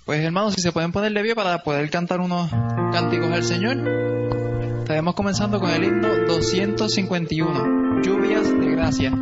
Pues hermanos, si se pueden poner de pie para poder cantar unos cánticos al Señor. Estaremos comenzando con el himno 251, Lluvias de Gracia.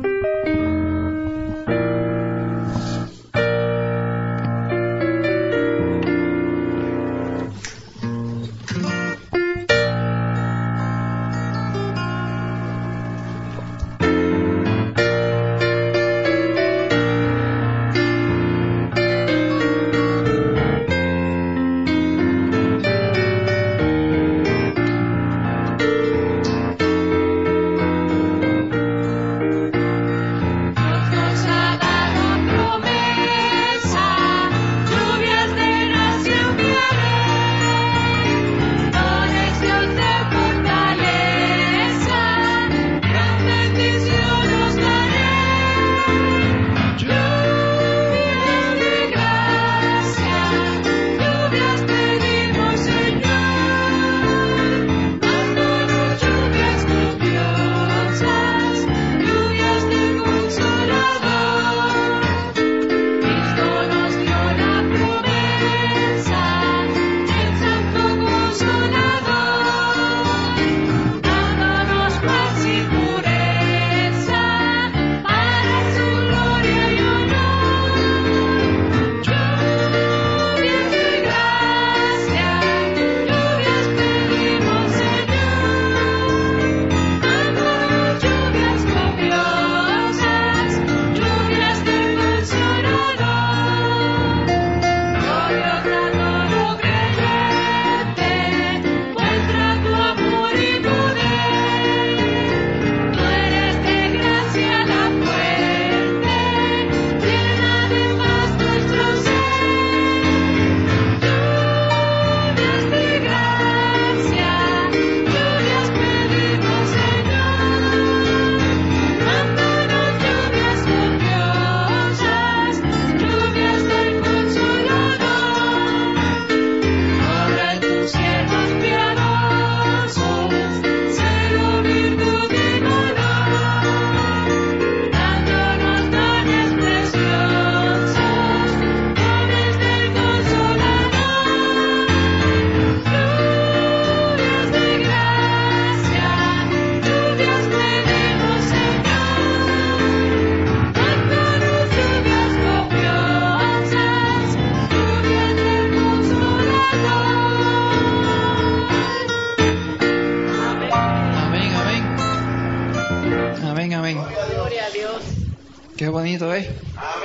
Qué bonito es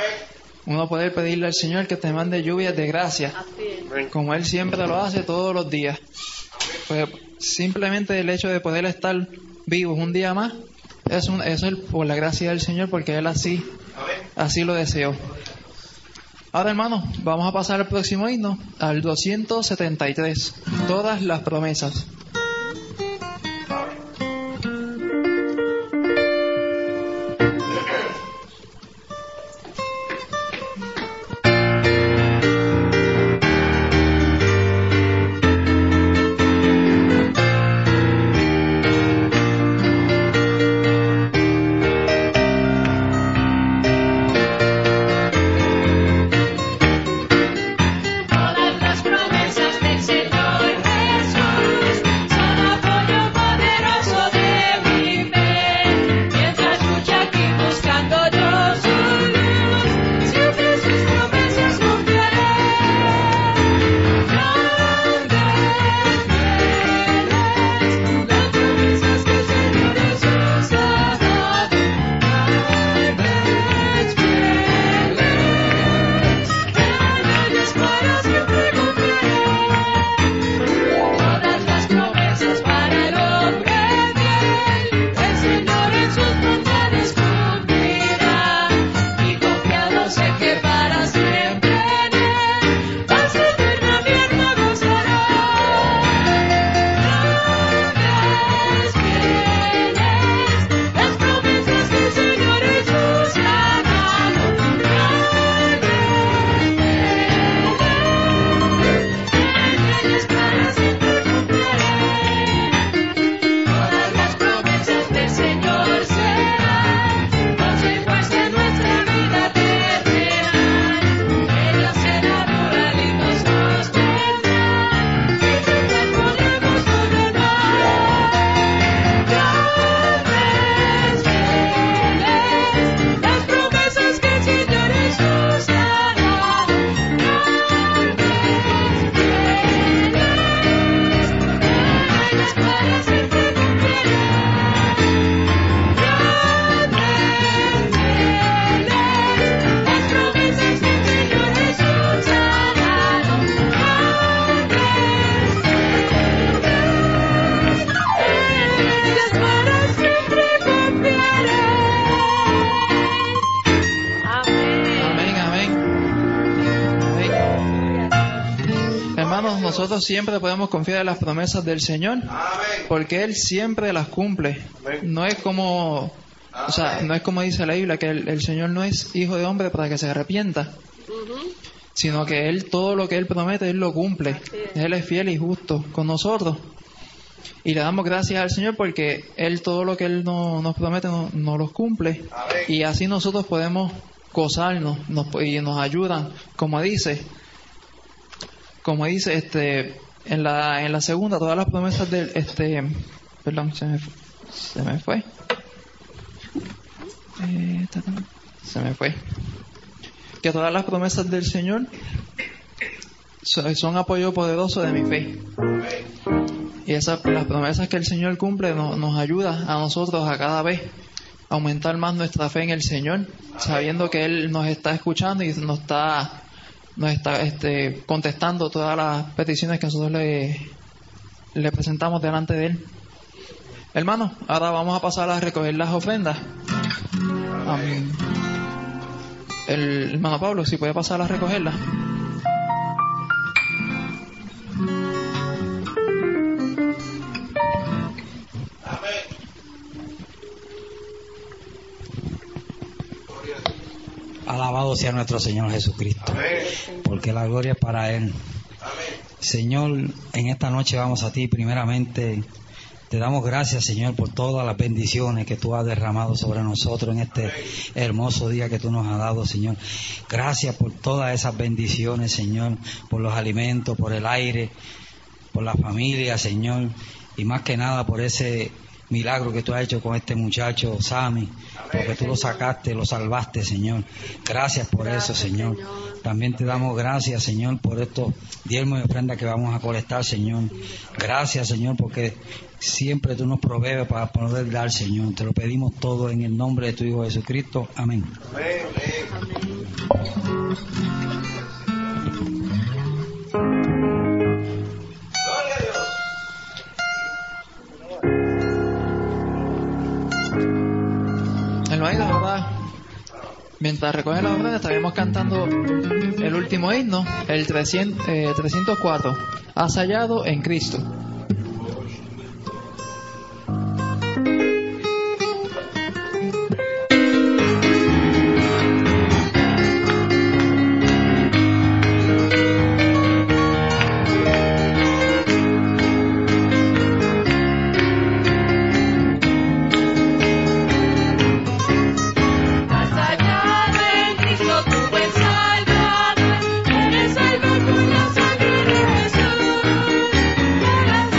uno poder pedirle al Señor que te mande lluvias de gracia, como Él siempre lo hace todos los días. Pues simplemente el hecho de poder estar vivos un día más, eso es por la gracia del Señor, porque Él así lo deseó. Ahora, hermanos, vamos a pasar al próximo himno, al 273, Todas las promesas. Todas las promesas del Señor Jesús Hermanos, nosotros siempre podemos confiar en las promesas del Señor, porque Él siempre las cumple. No es como, no es como dice la Biblia, que el Señor no es hijo de hombre para que se arrepienta, sino que Él, todo lo que Él promete, Él lo cumple. Él es fiel y justo con nosotros. Y le damos gracias al Señor porque Él, todo lo que Él nos promete, nos los cumple. Y así nosotros podemos gozarnos y nos ayudan, como dice en la segunda, todas las promesas del perdón, se me fue que todas las promesas del Señor son apoyo poderoso de mi fe. Y las promesas que el Señor cumple nos ayuda a nosotros a cada vez aumentar más nuestra fe en el Señor, sabiendo que Él nos está escuchando y nos está contestando todas las peticiones que nosotros le presentamos delante de Él. Hermanos, ahora vamos a pasar a recoger las ofrendas. El hermano Pablo, si puede pasar a recogerlas. Alabado sea nuestro Señor Jesucristo, porque la gloria es para Él. Señor, en esta noche vamos a ti primeramente. Te damos gracias, Señor, por todas las bendiciones que tú has derramado sobre nosotros en este hermoso día que tú nos has dado, Señor. Gracias por todas esas bendiciones, Señor, por los alimentos, por el aire, por la familia, Señor, y más que nada por ese milagro que tú has hecho con este muchacho, Sammy, porque tú lo sacaste, lo salvaste, Señor. Gracias por eso, Señor. También te damos gracias, Señor, por estos diezmos y ofrendas que vamos a colectar, Señor. Gracias, Señor, porque siempre tú nos provees para poder dar, Señor. Te lo pedimos todo en el nombre de tu Hijo Jesucristo. Amén. Hermanita, ¿verdad? Mientras recogen las ofrendas estaremos cantando el último himno, el 304, Has hallado en Cristo. Eres salvo por la sangre de Jesús.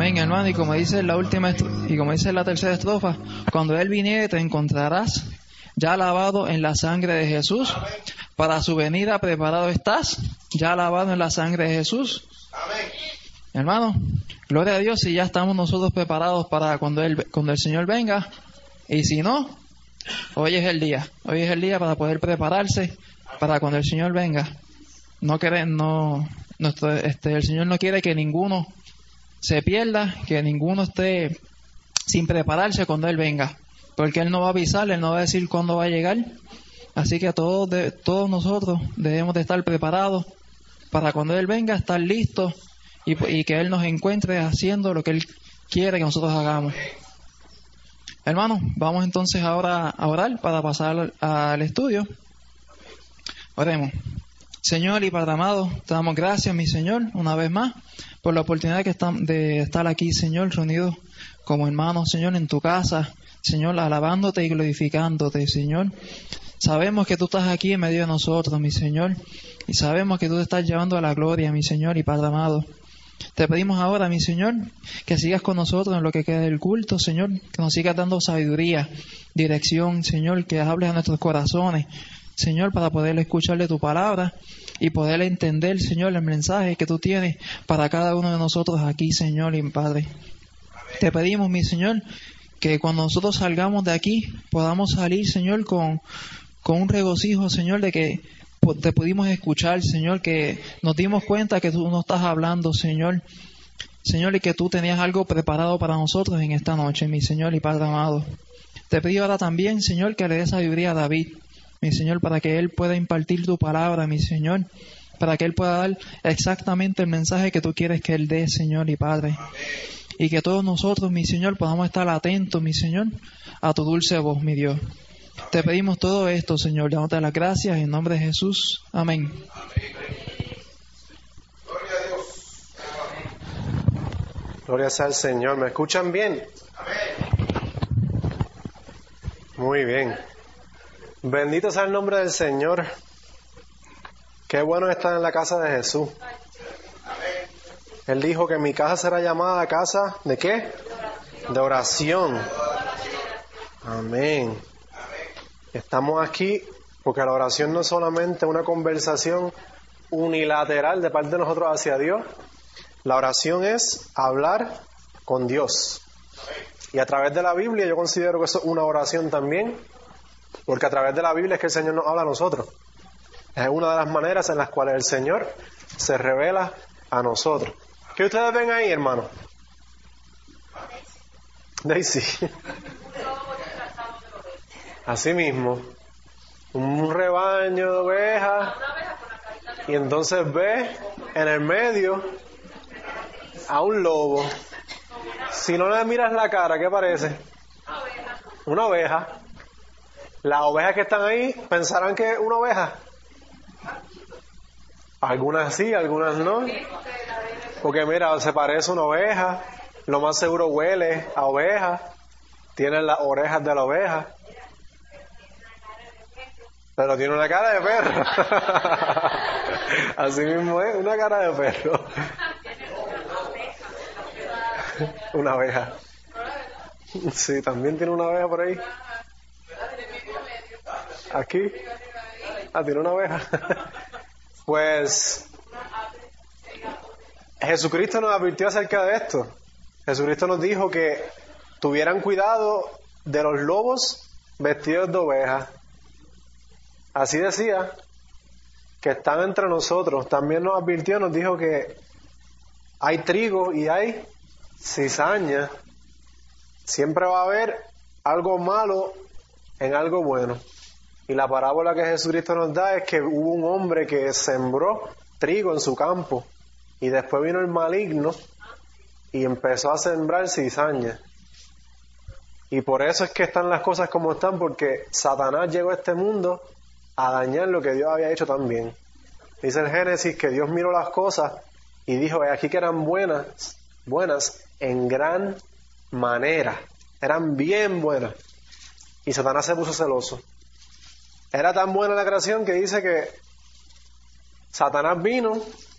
Amén, hermano. Y como dice la tercera estrofa, cuando Él viniere te encontrarás ya lavado en la sangre de Jesús. Para su venida preparado estás, ya lavado en la sangre de Jesús. Amén. Hermano, gloria a Dios si ya estamos nosotros preparados para cuando el Señor venga. Y si no, hoy es el día para poder prepararse para cuando el Señor venga. El Señor no quiere que ninguno se pierda, que ninguno esté sin prepararse cuando Él venga, porque Él no va a avisar, Él no va a decir cuándo va a llegar. Así que todos nosotros debemos de estar preparados para cuando Él venga, estar listos y que Él nos encuentre haciendo lo que Él quiere que nosotros hagamos. Hermanos, vamos entonces ahora a orar para pasar al estudio. Oremos. Señor y Padre amado, te damos gracias, mi Señor, una vez más, por la oportunidad de estar aquí, Señor, reunidos como hermanos, Señor, en tu casa, Señor, alabándote y glorificándote, Señor. Sabemos que tú estás aquí en medio de nosotros, mi Señor, y sabemos que tú te estás llevando a la gloria, mi Señor y Padre amado. Te pedimos ahora, mi Señor, que sigas con nosotros en lo que queda del culto, Señor, que nos sigas dando sabiduría, dirección, Señor, que hables a nuestros corazones, Señor, para poder escucharle tu palabra y poder entender, Señor, el mensaje que tú tienes para cada uno de nosotros aquí, Señor y Padre. Te pedimos, mi Señor, que cuando nosotros salgamos de aquí podamos salir, Señor, con un regocijo, Señor, de que te pudimos escuchar, Señor, que nos dimos cuenta que tú nos estás hablando, Señor. Señor, y que tú tenías algo preparado para nosotros en esta noche, mi Señor y Padre amado. Te pido ahora también, Señor, que le des sabiduría a David, mi Señor, para que Él pueda impartir tu palabra, mi Señor, para que Él pueda dar exactamente el mensaje que tú quieres que Él dé, Señor y Padre. Y que todos nosotros, mi Señor, podamos estar atentos, mi Señor, a tu dulce voz, mi Dios. Te pedimos todo esto, Señor, dándote las gracias en nombre de Jesús. Amén. Gloria sea al Señor. ¿Me escuchan bien? Muy bien. Bendito sea el nombre del Señor. Qué bueno estar en la casa de Jesús. Él dijo que mi casa será llamada casa ¿de qué? De oración. Amén. Estamos aquí porque la oración no es solamente una conversación unilateral de parte de nosotros hacia Dios. La oración es hablar con Dios. Y a través de la Biblia yo considero que eso es una oración también, porque a través de la Biblia es que el Señor nos habla a nosotros. Es una de las maneras en las cuales el Señor se revela a nosotros. ¿Qué ustedes ven ahí, hermano? Daisy. Así mismo. Un rebaño de ovejas. Y entonces ve en el medio a un lobo. Si no le miras la cara, ¿qué parece? Una oveja. Las ovejas que están ahí pensarán que es una oveja. Algunas sí, algunas no. Porque mira, se parece a una oveja. Lo más seguro huele a oveja. Tiene las orejas de la oveja. Pero tiene una cara de perro. Así mismo es, una cara de perro. Una abeja. Sí, también tiene una abeja por ahí. Aquí. Tiene una abeja. Pues Jesucristo nos advirtió acerca de esto. Jesucristo nos dijo que tuvieran cuidado de los lobos vestidos de ovejas. Así decía, que están entre nosotros. También nos advirtió, nos dijo que hay trigo y hay cizaña. Siempre va a haber algo malo en algo bueno. Y la parábola que Jesucristo nos da es que hubo un hombre que sembró trigo en su campo y después vino el maligno y empezó a sembrar cizaña. Y por eso es que están las cosas como están, porque Satanás llegó a este mundo a dañar lo que Dios había hecho también. Dice el Génesis que Dios miró las cosas y dijo, aquí que eran buenas en gran manera, eran bien buenas. Y Satanás se puso celoso. Era tan buena la creación que dice que Satanás vino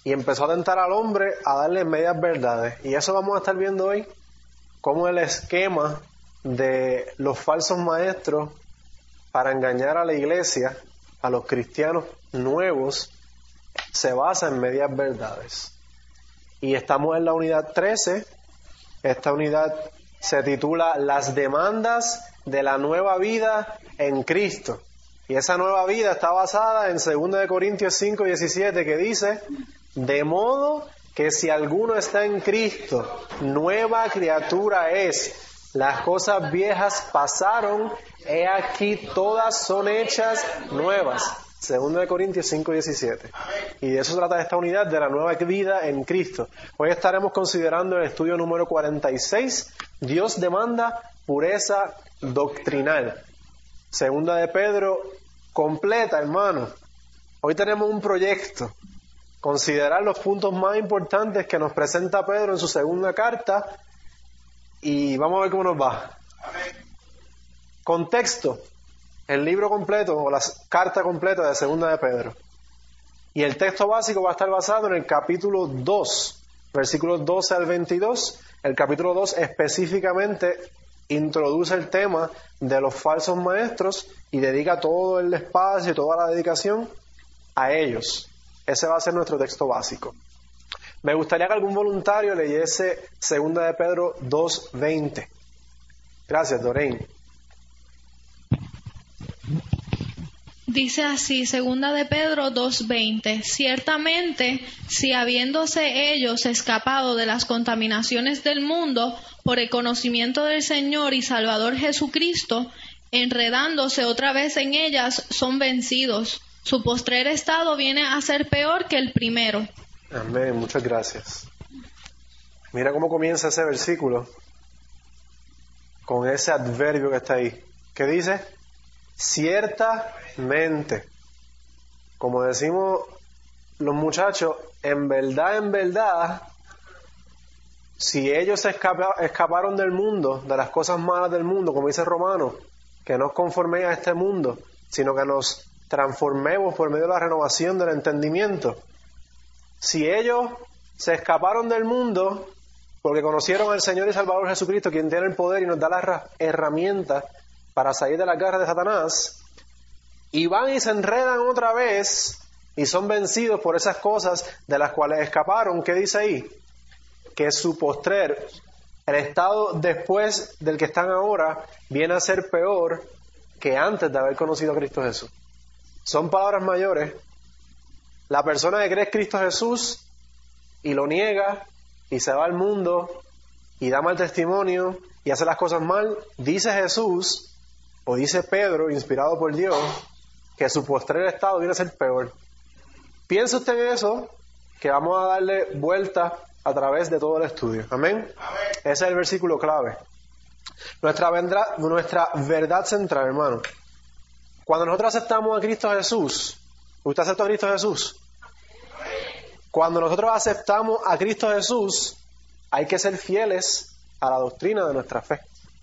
y empezó a tentar al hombre a darle medias verdades. Y eso vamos a estar viendo hoy, cómo el esquema de los falsos maestros para engañar a la iglesia, a los cristianos nuevos, se basa en medias verdades. Y estamos en la unidad 13. Esta unidad se titula Las demandas de la nueva vida en Cristo. Y esa nueva vida está basada en 2 Corintios 5:17, que dice: de modo que si alguno está en Cristo, nueva criatura es. Las cosas viejas pasaron, he aquí todas son hechas nuevas. 2 Corintios 5:17. Y de eso trata esta unidad, de la nueva vida en Cristo. Hoy estaremos considerando el estudio número 46, Dios demanda pureza doctrinal. 2 de Pedro completa, hermano. Hoy tenemos un proyecto. Considerar los puntos más importantes que nos presenta Pedro en su segunda carta. Y vamos a ver cómo nos va. Contexto. El libro completo o la carta completa de 2 de Pedro. Y el texto básico va a estar basado en el capítulo 2, versículos 12 al 22. El capítulo 2 específicamente introduce el tema de los falsos maestros y dedica todo el espacio y toda la dedicación a ellos. Ese va a ser nuestro texto básico. Me gustaría que algún voluntario leyese 2 de Pedro 2:20. Gracias, Doreen. Dice así, 2 de Pedro 2:20: ciertamente, si habiéndose ellos escapado de las contaminaciones del mundo por el conocimiento del Señor y Salvador Jesucristo, enredándose otra vez en ellas, son vencidos. Su postrer estado viene a ser peor que el primero. Amén, muchas gracias. Mira cómo comienza ese versículo, con ese adverbio que está ahí. ¿Qué dice? Ciertamente. Como decimos los muchachos, en verdad, si ellos escaparon del mundo, de las cosas malas del mundo, como dice Romanos, que no os conforméis a este mundo, sino que nos transformemos por medio de la renovación del entendimiento. Si ellos se escaparon del mundo porque conocieron al Señor y Salvador Jesucristo, quien tiene el poder y nos da las herramientas para salir de las garras de Satanás, y van y se enredan otra vez y son vencidos por esas cosas de las cuales escaparon, ¿qué dice ahí? Que su postrer, el estado después del que están ahora, viene a ser peor que antes de haber conocido a Cristo Jesús. Son palabras mayores. La persona que cree en Cristo Jesús y lo niega y se va al mundo y da mal testimonio y hace las cosas mal, dice Jesús o dice Pedro, inspirado por Dios, que su postrer estado viene a ser peor. Piensa usted en eso, que vamos a darle vuelta a través de todo el estudio. ¿Amén? Ese es el versículo clave. Nuestra verdad central, hermano. Cuando nosotros aceptamos a Cristo Jesús, ¿usted aceptó a Cristo Jesús? Cuando nosotros aceptamos a Cristo Jesús, hay que ser fieles a la doctrina de nuestra fe.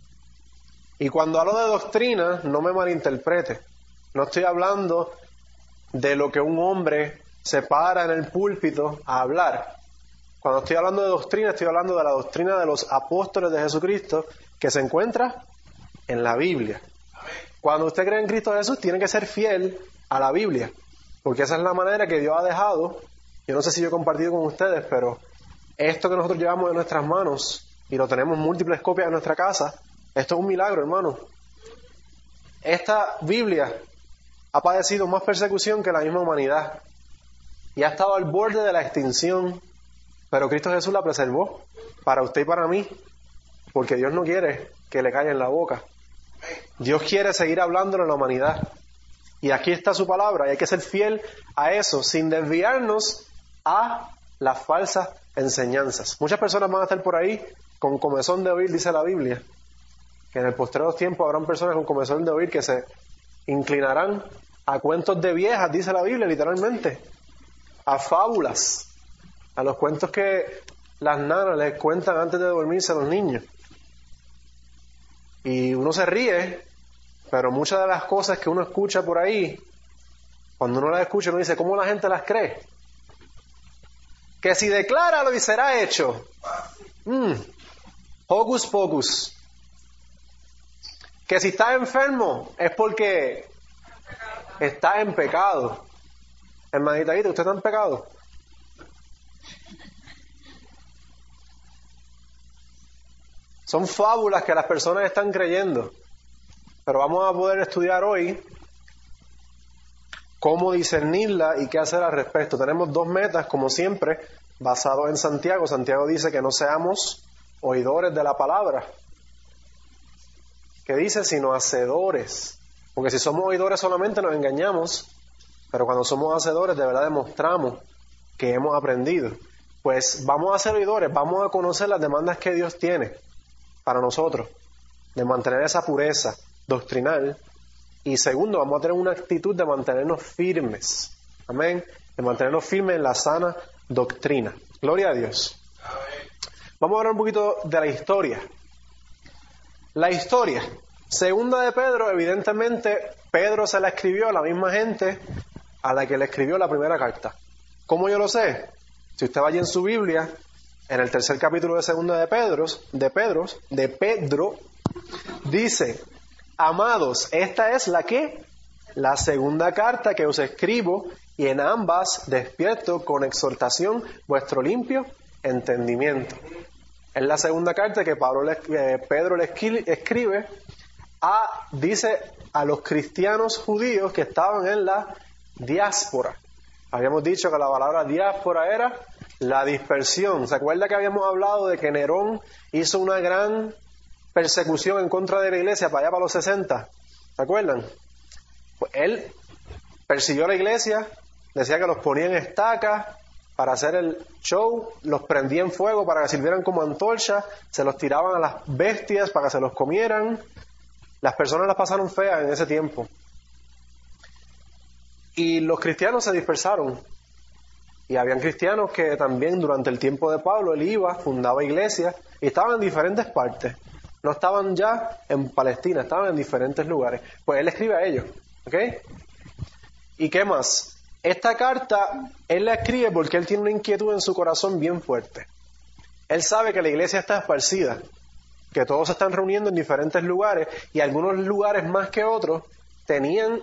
Y cuando hablo de doctrina, no me malinterprete. No estoy hablando de lo que un hombre se para en el púlpito a hablar. Cuando estoy hablando de doctrina, estoy hablando de la doctrina de los apóstoles de Jesucristo, que se encuentra en la Biblia. Cuando usted cree en Cristo Jesús, tiene que ser fiel a la Biblia, porque esa es la manera que Dios ha dejado. Yo no sé si yo he compartido con ustedes, pero esto que nosotros llevamos en nuestras manos y lo tenemos múltiples copias en nuestra casa, esto es un milagro, hermano. Esta Biblia ha padecido más persecución que la misma humanidad y ha estado al borde de la extinción, pero Cristo Jesús la preservó para usted y para mí, porque Dios no quiere que le caiga en la boca. Dios quiere seguir hablándole a la humanidad. Y aquí está su palabra, y hay que ser fiel a eso, sin desviarnos a las falsas enseñanzas. Muchas personas van a estar por ahí con comezón de oír, dice la Biblia, que en el postrero tiempo habrán personas con comezón de oír que se inclinarán a cuentos de viejas, dice la Biblia, literalmente, a fábulas, a los cuentos que las nanas les cuentan antes de dormirse a los niños. Y uno se ríe, pero muchas de las cosas que uno escucha por ahí, cuando uno las escucha, uno dice, ¿cómo la gente las cree? Que si decláralo y será hecho. Hocus pocus. Que si estás enfermo es porque estás en pecado. Hermanita, ¿usted está en pecado? Son fábulas que las personas están creyendo. Pero vamos a poder estudiar hoy cómo discernirla y qué hacer al respecto. Tenemos 2 metas, como siempre, basados en Santiago. Santiago dice que no seamos oidores de la palabra. ¿Qué dice? Sino hacedores. Porque si somos oidores solamente nos engañamos, pero cuando somos hacedores de verdad demostramos que hemos aprendido. Pues vamos a ser oidores, vamos a conocer las demandas que Dios tiene para nosotros, de mantener esa pureza doctrinal. Y segundo, vamos a tener una actitud de mantenernos firmes. Amén. De mantenernos firmes en la sana doctrina. Gloria a Dios. Amén. Vamos a hablar un poquito de la historia. La historia. Segunda de Pedro, evidentemente, Pedro se la escribió a la misma gente a la que le escribió la primera carta. ¿Cómo yo lo sé? Si usted va allí en su Biblia, en el 3er capítulo de Segunda de Pedro, dice: amados, esta es la segunda carta que os escribo, y en ambas despierto con exhortación vuestro limpio entendimiento. Es la segunda carta que Pedro le escribe dice a los cristianos judíos que estaban en la diáspora. Habíamos dicho que la palabra diáspora era la dispersión. ¿Se acuerda que habíamos hablado de que Nerón hizo una gran persecución en contra de la iglesia para allá para los 60? ¿Se acuerdan? Pues él persiguió a la iglesia, decía que los ponía en estacas para hacer el show, los prendía en fuego para que sirvieran como antorchas, se los tiraban a las bestias para que se los comieran. Las personas las pasaron feas en ese tiempo. Y los cristianos se dispersaron. Y habían cristianos que también durante el tiempo de Pablo, él iba, fundaba iglesias, y estaban en diferentes partes. No estaban ya en Palestina, estaban en diferentes lugares. Pues él escribe a ellos, ¿ok? ¿Y qué más? Esta carta, él la escribe porque él tiene una inquietud en su corazón bien fuerte. Él sabe que la iglesia está esparcida, que todos se están reuniendo en diferentes lugares, y algunos lugares más que otros tenían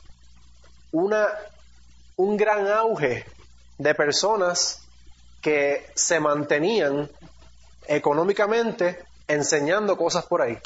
un gran auge de personas que se mantenían económicamente enseñando cosas por ahí.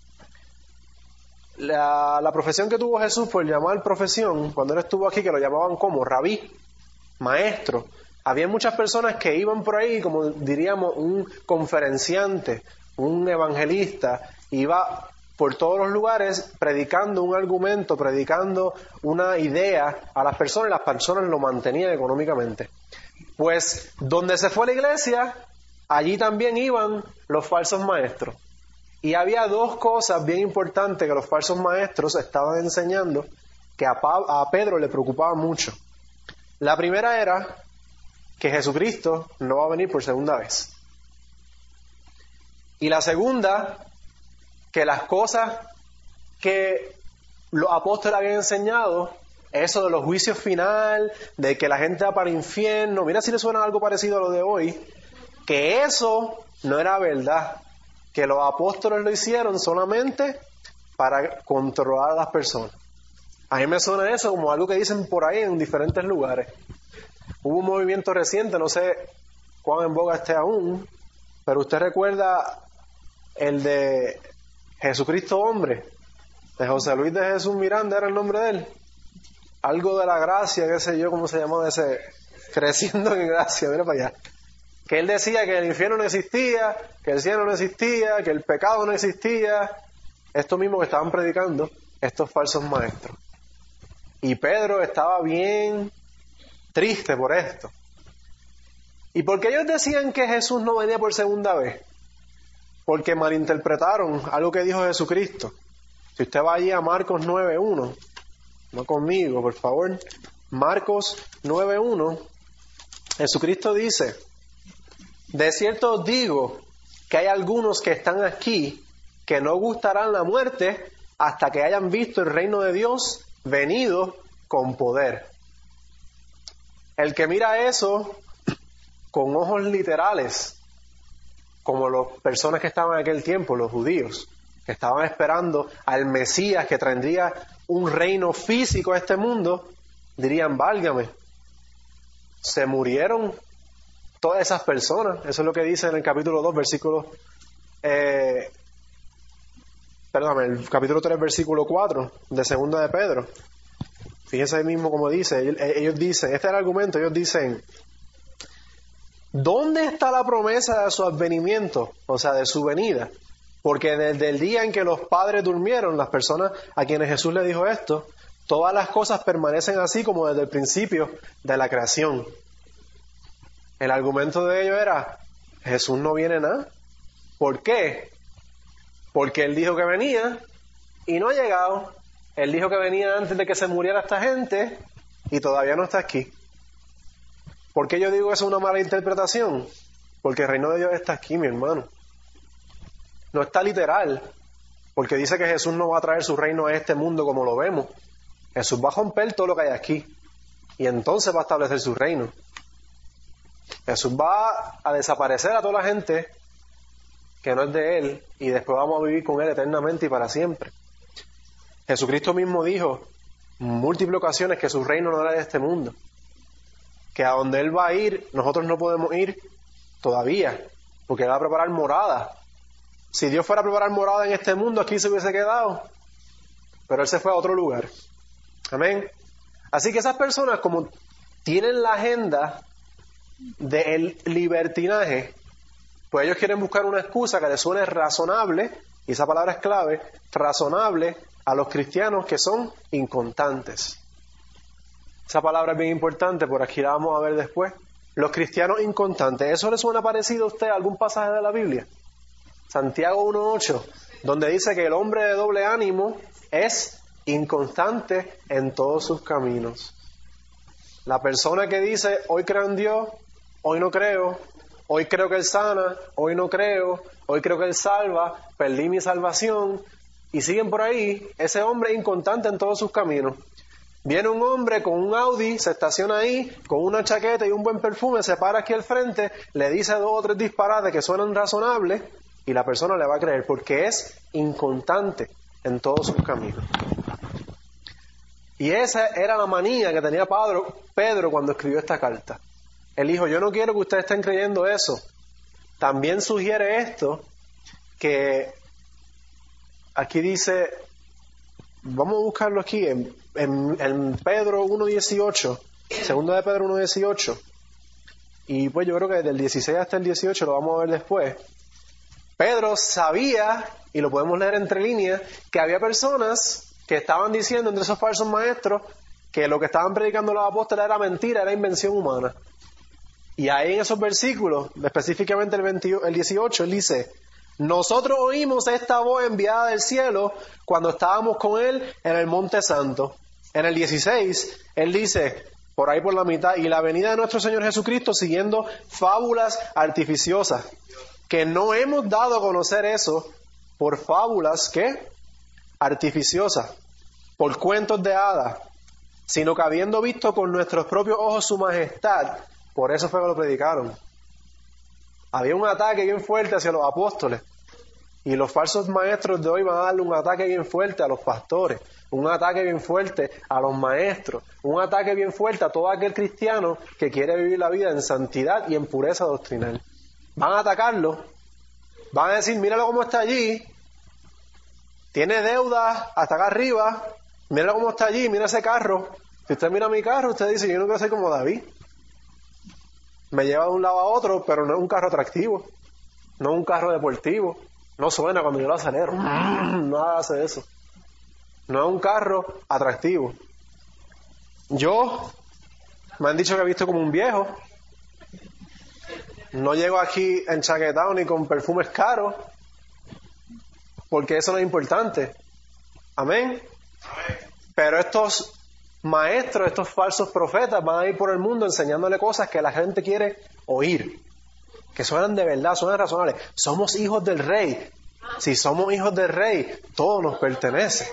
La profesión que tuvo Jesús, por llamar profesión, cuando él estuvo aquí, que lo llamaban como rabí, maestro, había muchas personas que iban por ahí, como diríamos, un conferenciante, un evangelista, iba por todos los lugares predicando un argumento, predicando una idea a las personas lo mantenían económicamente. Pues donde se fue la iglesia, allí también iban los falsos maestros. Y había 2 cosas bien importantes que los falsos maestros estaban enseñando que a Pedro le preocupaba mucho. La primera era que Jesucristo no va a venir por segunda vez. Y la segunda, que las cosas que los apóstoles habían enseñado, eso de los juicios final, de que la gente va para el infierno, mira si le suena algo parecido a lo de hoy, que eso no era verdad, que los apóstoles lo hicieron solamente para controlar a las personas. A mí me suena eso como algo que dicen por ahí en diferentes lugares. Hubo un movimiento reciente, no sé cuán en boga esté aún, pero usted recuerda el de Jesucristo hombre, de José Luis de Jesús Miranda, era el nombre de él. Algo de la gracia, qué sé yo, cómo se llamaba ese, creciendo en gracia, mira para allá. Que él decía que el infierno no existía, que el cielo no existía, que el pecado no existía. Esto mismo que estaban predicando estos falsos maestros. Y Pedro estaba bien triste por esto. ¿Y por qué ellos decían que Jesús no venía por segunda vez? Porque malinterpretaron algo que dijo Jesucristo. Si usted va allí a Marcos 9:1, no conmigo, por favor. Marcos 9:1, Jesucristo dice: de cierto os digo que hay algunos que están aquí que no gustarán la muerte hasta que hayan visto el reino de Dios venido con poder. El que mira eso con ojos literales, como las personas que estaban en aquel tiempo, los judíos, que estaban esperando al Mesías que traería un reino físico a este mundo, dirían, válgame, se murieron todas esas personas. Eso es lo que dice en el capítulo 2, el capítulo 3, versículo 4 de Segunda de Pedro. Fíjense ahí mismo como dice, ellos dicen, este es el argumento, ellos dicen, ¿dónde está la promesa de su advenimiento? O sea, de su venida. Porque desde el día en que los padres durmieron, las personas a quienes Jesús le dijo esto, todas las cosas permanecen así como desde el principio de la creación. El argumento de ellos era, Jesús no viene nada. ¿Por qué? Porque Él dijo que venía y no ha llegado. Él dijo que venía antes de que se muriera esta gente y todavía no está aquí. ¿Por qué yo digo eso es una mala interpretación? Porque el reino de Dios está aquí, mi hermano. No está literal, porque dice que Jesús no va a traer su reino a este mundo como lo vemos. Jesús va a romper todo lo que hay aquí y entonces va a establecer su reino. Jesús va a desaparecer a toda la gente que no es de Él y después vamos a vivir con Él eternamente y para siempre. Jesucristo mismo dijo en múltiples ocasiones que su reino no era de este mundo, que a donde Él va a ir nosotros no podemos ir todavía, porque Él va a preparar morada. Si Dios fuera a preparar morada en este mundo, aquí se hubiese quedado, pero Él se fue a otro lugar. Amén. Así que esas personas, como tienen la agenda del libertinaje, pues ellos quieren buscar una excusa que les suene razonable, y esa palabra es clave, razonable a los cristianos que son inconstantes. Esa palabra es bien importante, por aquí la vamos a ver después. Los cristianos inconstantes, ¿eso les suena parecido a usted a algún pasaje de la Biblia? Santiago 1:8, donde dice que el hombre de doble ánimo es inconstante en todos sus caminos. La persona que dice, hoy creo en Dios, hoy no creo, hoy creo que Él sana, hoy no creo, hoy creo que Él salva, perdí mi salvación, y siguen por ahí, ese hombre es inconstante en todos sus caminos. Viene un hombre con un Audi, se estaciona ahí, con una chaqueta y un buen perfume, se para aquí al frente, le dice 2 o 3 disparates que suenan razonables, y la persona le va a creer, porque es inconstante en todos sus caminos. Y esa era la manía que tenía Pedro cuando escribió esta carta. Él dijo, yo no quiero que ustedes estén creyendo eso. También sugiere esto, que aquí dice, vamos a buscarlo aquí, en Pedro 1:18, segunda de Pedro 1:18, y pues yo creo que desde el 16 hasta el 18 lo vamos a ver después. Pedro sabía, y lo podemos leer entre líneas, que había personas que estaban diciendo entre esos falsos maestros que lo que estaban predicando los apóstoles era mentira, era invención humana. Y ahí en esos versículos, específicamente el 18, él dice, nosotros oímos esta voz enviada del cielo cuando estábamos con Él en el Monte Santo. En el 16, él dice, por ahí por la mitad, y la venida de nuestro Señor Jesucristo siguiendo fábulas artificiosas, que no hemos dado a conocer eso por fábulas, ¿qué? Artificiosas, por cuentos de hadas, sino que habiendo visto con nuestros propios ojos su majestad, por eso fue que lo predicaron. Había un ataque bien fuerte hacia los apóstoles, y los falsos maestros de hoy van a darle un ataque bien fuerte a los pastores, un ataque bien fuerte a los maestros, un ataque bien fuerte a todo aquel cristiano que quiere vivir la vida en santidad y en pureza doctrinal. Van a atacarlo, van a decir, míralo cómo está allí, tiene deuda hasta acá arriba, míralo cómo está allí, mira ese carro. Si usted mira mi carro, usted dice, yo no quiero ser como David. Me lleva de un lado a otro, pero no es un carro atractivo, no es un carro deportivo, no suena cuando yo lo acelero, nada hace eso. No es un carro atractivo. Me han dicho que he visto como un viejo. No llego aquí enchaquetado ni con perfumes caros, porque eso no es importante. Amén. Pero estos maestros, estos falsos profetas van a ir por el mundo enseñándole cosas que la gente quiere oír, que suenan de verdad, suenan razonables. Somos hijos del Rey. Si somos hijos del Rey, todo nos pertenece.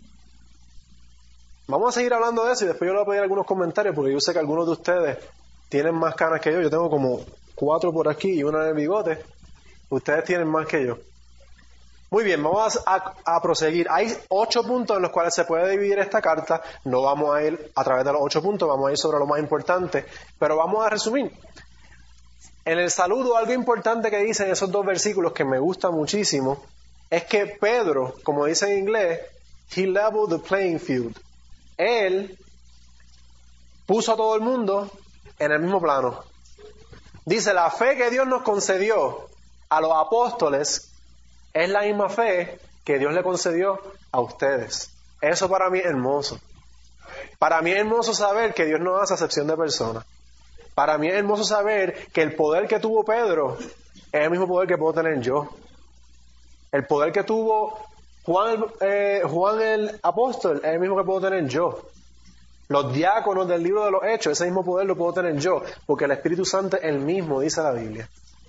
Vamos a seguir hablando de eso y después yo le voy a pedir algunos comentarios, porque yo sé que algunos de ustedes tienen más canas que yo. Yo tengo como 4 por aquí y una en el bigote. Ustedes tienen más que yo. Muy bien, vamos a proseguir. Hay 8 puntos en los cuales se puede dividir esta carta. No vamos a ir a través de los 8 puntos, vamos a ir sobre lo más importante, pero vamos a resumir. En el saludo, algo importante que dicen esos 2 versículos que me gusta muchísimo, es que Pedro, como dice en inglés, he leveled the playing field. Él puso a todo el mundo en el mismo plano. Dice, la fe que Dios nos concedió a los apóstoles es la misma fe que Dios le concedió a ustedes. Eso para mí es hermoso. Para mí es hermoso saber que Dios no hace acepción de personas. Para mí es hermoso saber que el poder que tuvo Pedro es el mismo poder que puedo tener yo. El poder que tuvo Juan el apóstol es el mismo que puedo tener yo. Los diáconos del libro de los Hechos, ese mismo poder lo puedo tener yo, porque el Espíritu Santo es el mismo, dice la Biblia.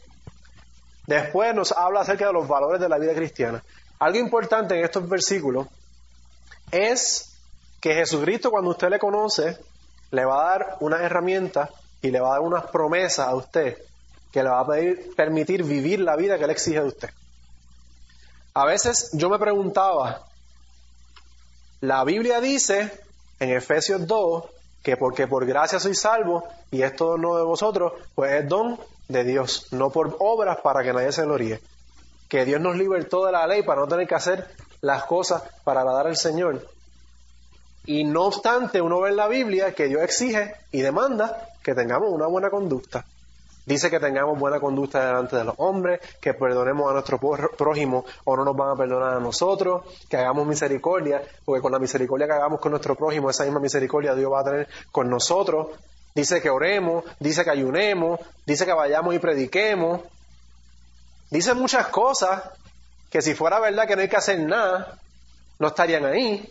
Después nos habla acerca de los valores de la vida cristiana. Algo importante en estos versículos es que Jesucristo, cuando usted le conoce, le va a dar unas herramientas y le va a dar unas promesas a usted que le va a permitir vivir la vida que Él exige de usted. A veces yo me preguntaba, la Biblia dice en Efesios 2 que porque por gracia soy salvo y esto no de vosotros, pues es don de Dios, no por obras para que nadie se gloríe. Que Dios nos libertó de la ley para no tener que hacer las cosas para agradar al Señor. Y no obstante, uno ve en la Biblia que Dios exige y demanda que tengamos una buena conducta. Dice que tengamos buena conducta delante de los hombres, que perdonemos a nuestro prójimo o no nos van a perdonar a nosotros, que hagamos misericordia, porque con la misericordia que hagamos con nuestro prójimo, esa misma misericordia Dios va a tener con nosotros. Dice que oremos, dice que ayunemos, dice que vayamos y prediquemos. Dice muchas cosas que si fuera verdad que no hay que hacer nada, no estarían ahí.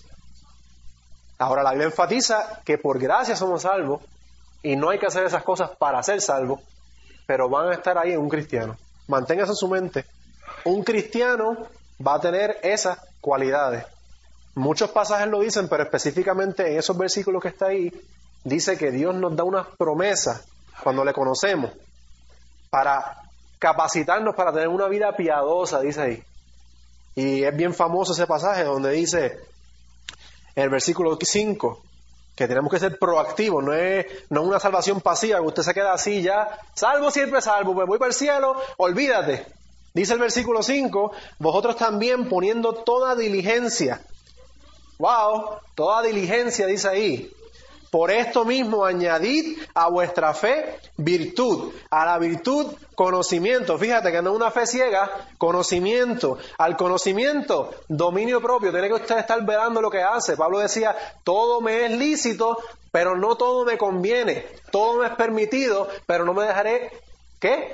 Ahora la Biblia enfatiza que por gracia somos salvos y no hay que hacer esas cosas para ser salvos, pero van a estar ahí en un cristiano. Manténgase en su mente. Un cristiano va a tener esas cualidades. Muchos pasajes lo dicen, pero específicamente en esos versículos que está ahí, dice que Dios nos da unas promesas cuando le conocemos para capacitarnos para tener una vida piadosa, dice ahí. Y es bien famoso ese pasaje donde dice, en el versículo 5, que tenemos que ser proactivos, no es una salvación pasiva, que usted se queda así ya, salvo siempre salvo, pues voy para el cielo, olvídate. Dice el versículo 5, vosotros también poniendo toda diligencia. Wow, toda diligencia dice ahí. Por esto mismo añadid a vuestra fe virtud, a la virtud conocimiento. Fíjate que no es una fe ciega, conocimiento. Al conocimiento, dominio propio. Tiene que usted estar velando lo que hace. Pablo decía, todo me es lícito, pero no todo me conviene. Todo me es permitido, pero no me dejaré, ¿qué?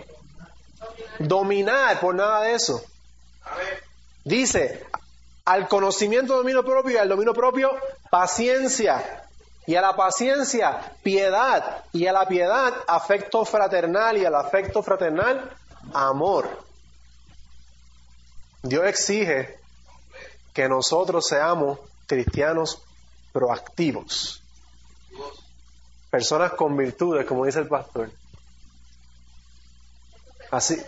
Dominar por nada de eso. Dice, al conocimiento, dominio propio, y al dominio propio, paciencia. Y a la paciencia, piedad. Y a la piedad, afecto fraternal. Y al afecto fraternal, amor. Dios exige que nosotros seamos cristianos proactivos. Personas con virtudes, como dice el pastor. Así.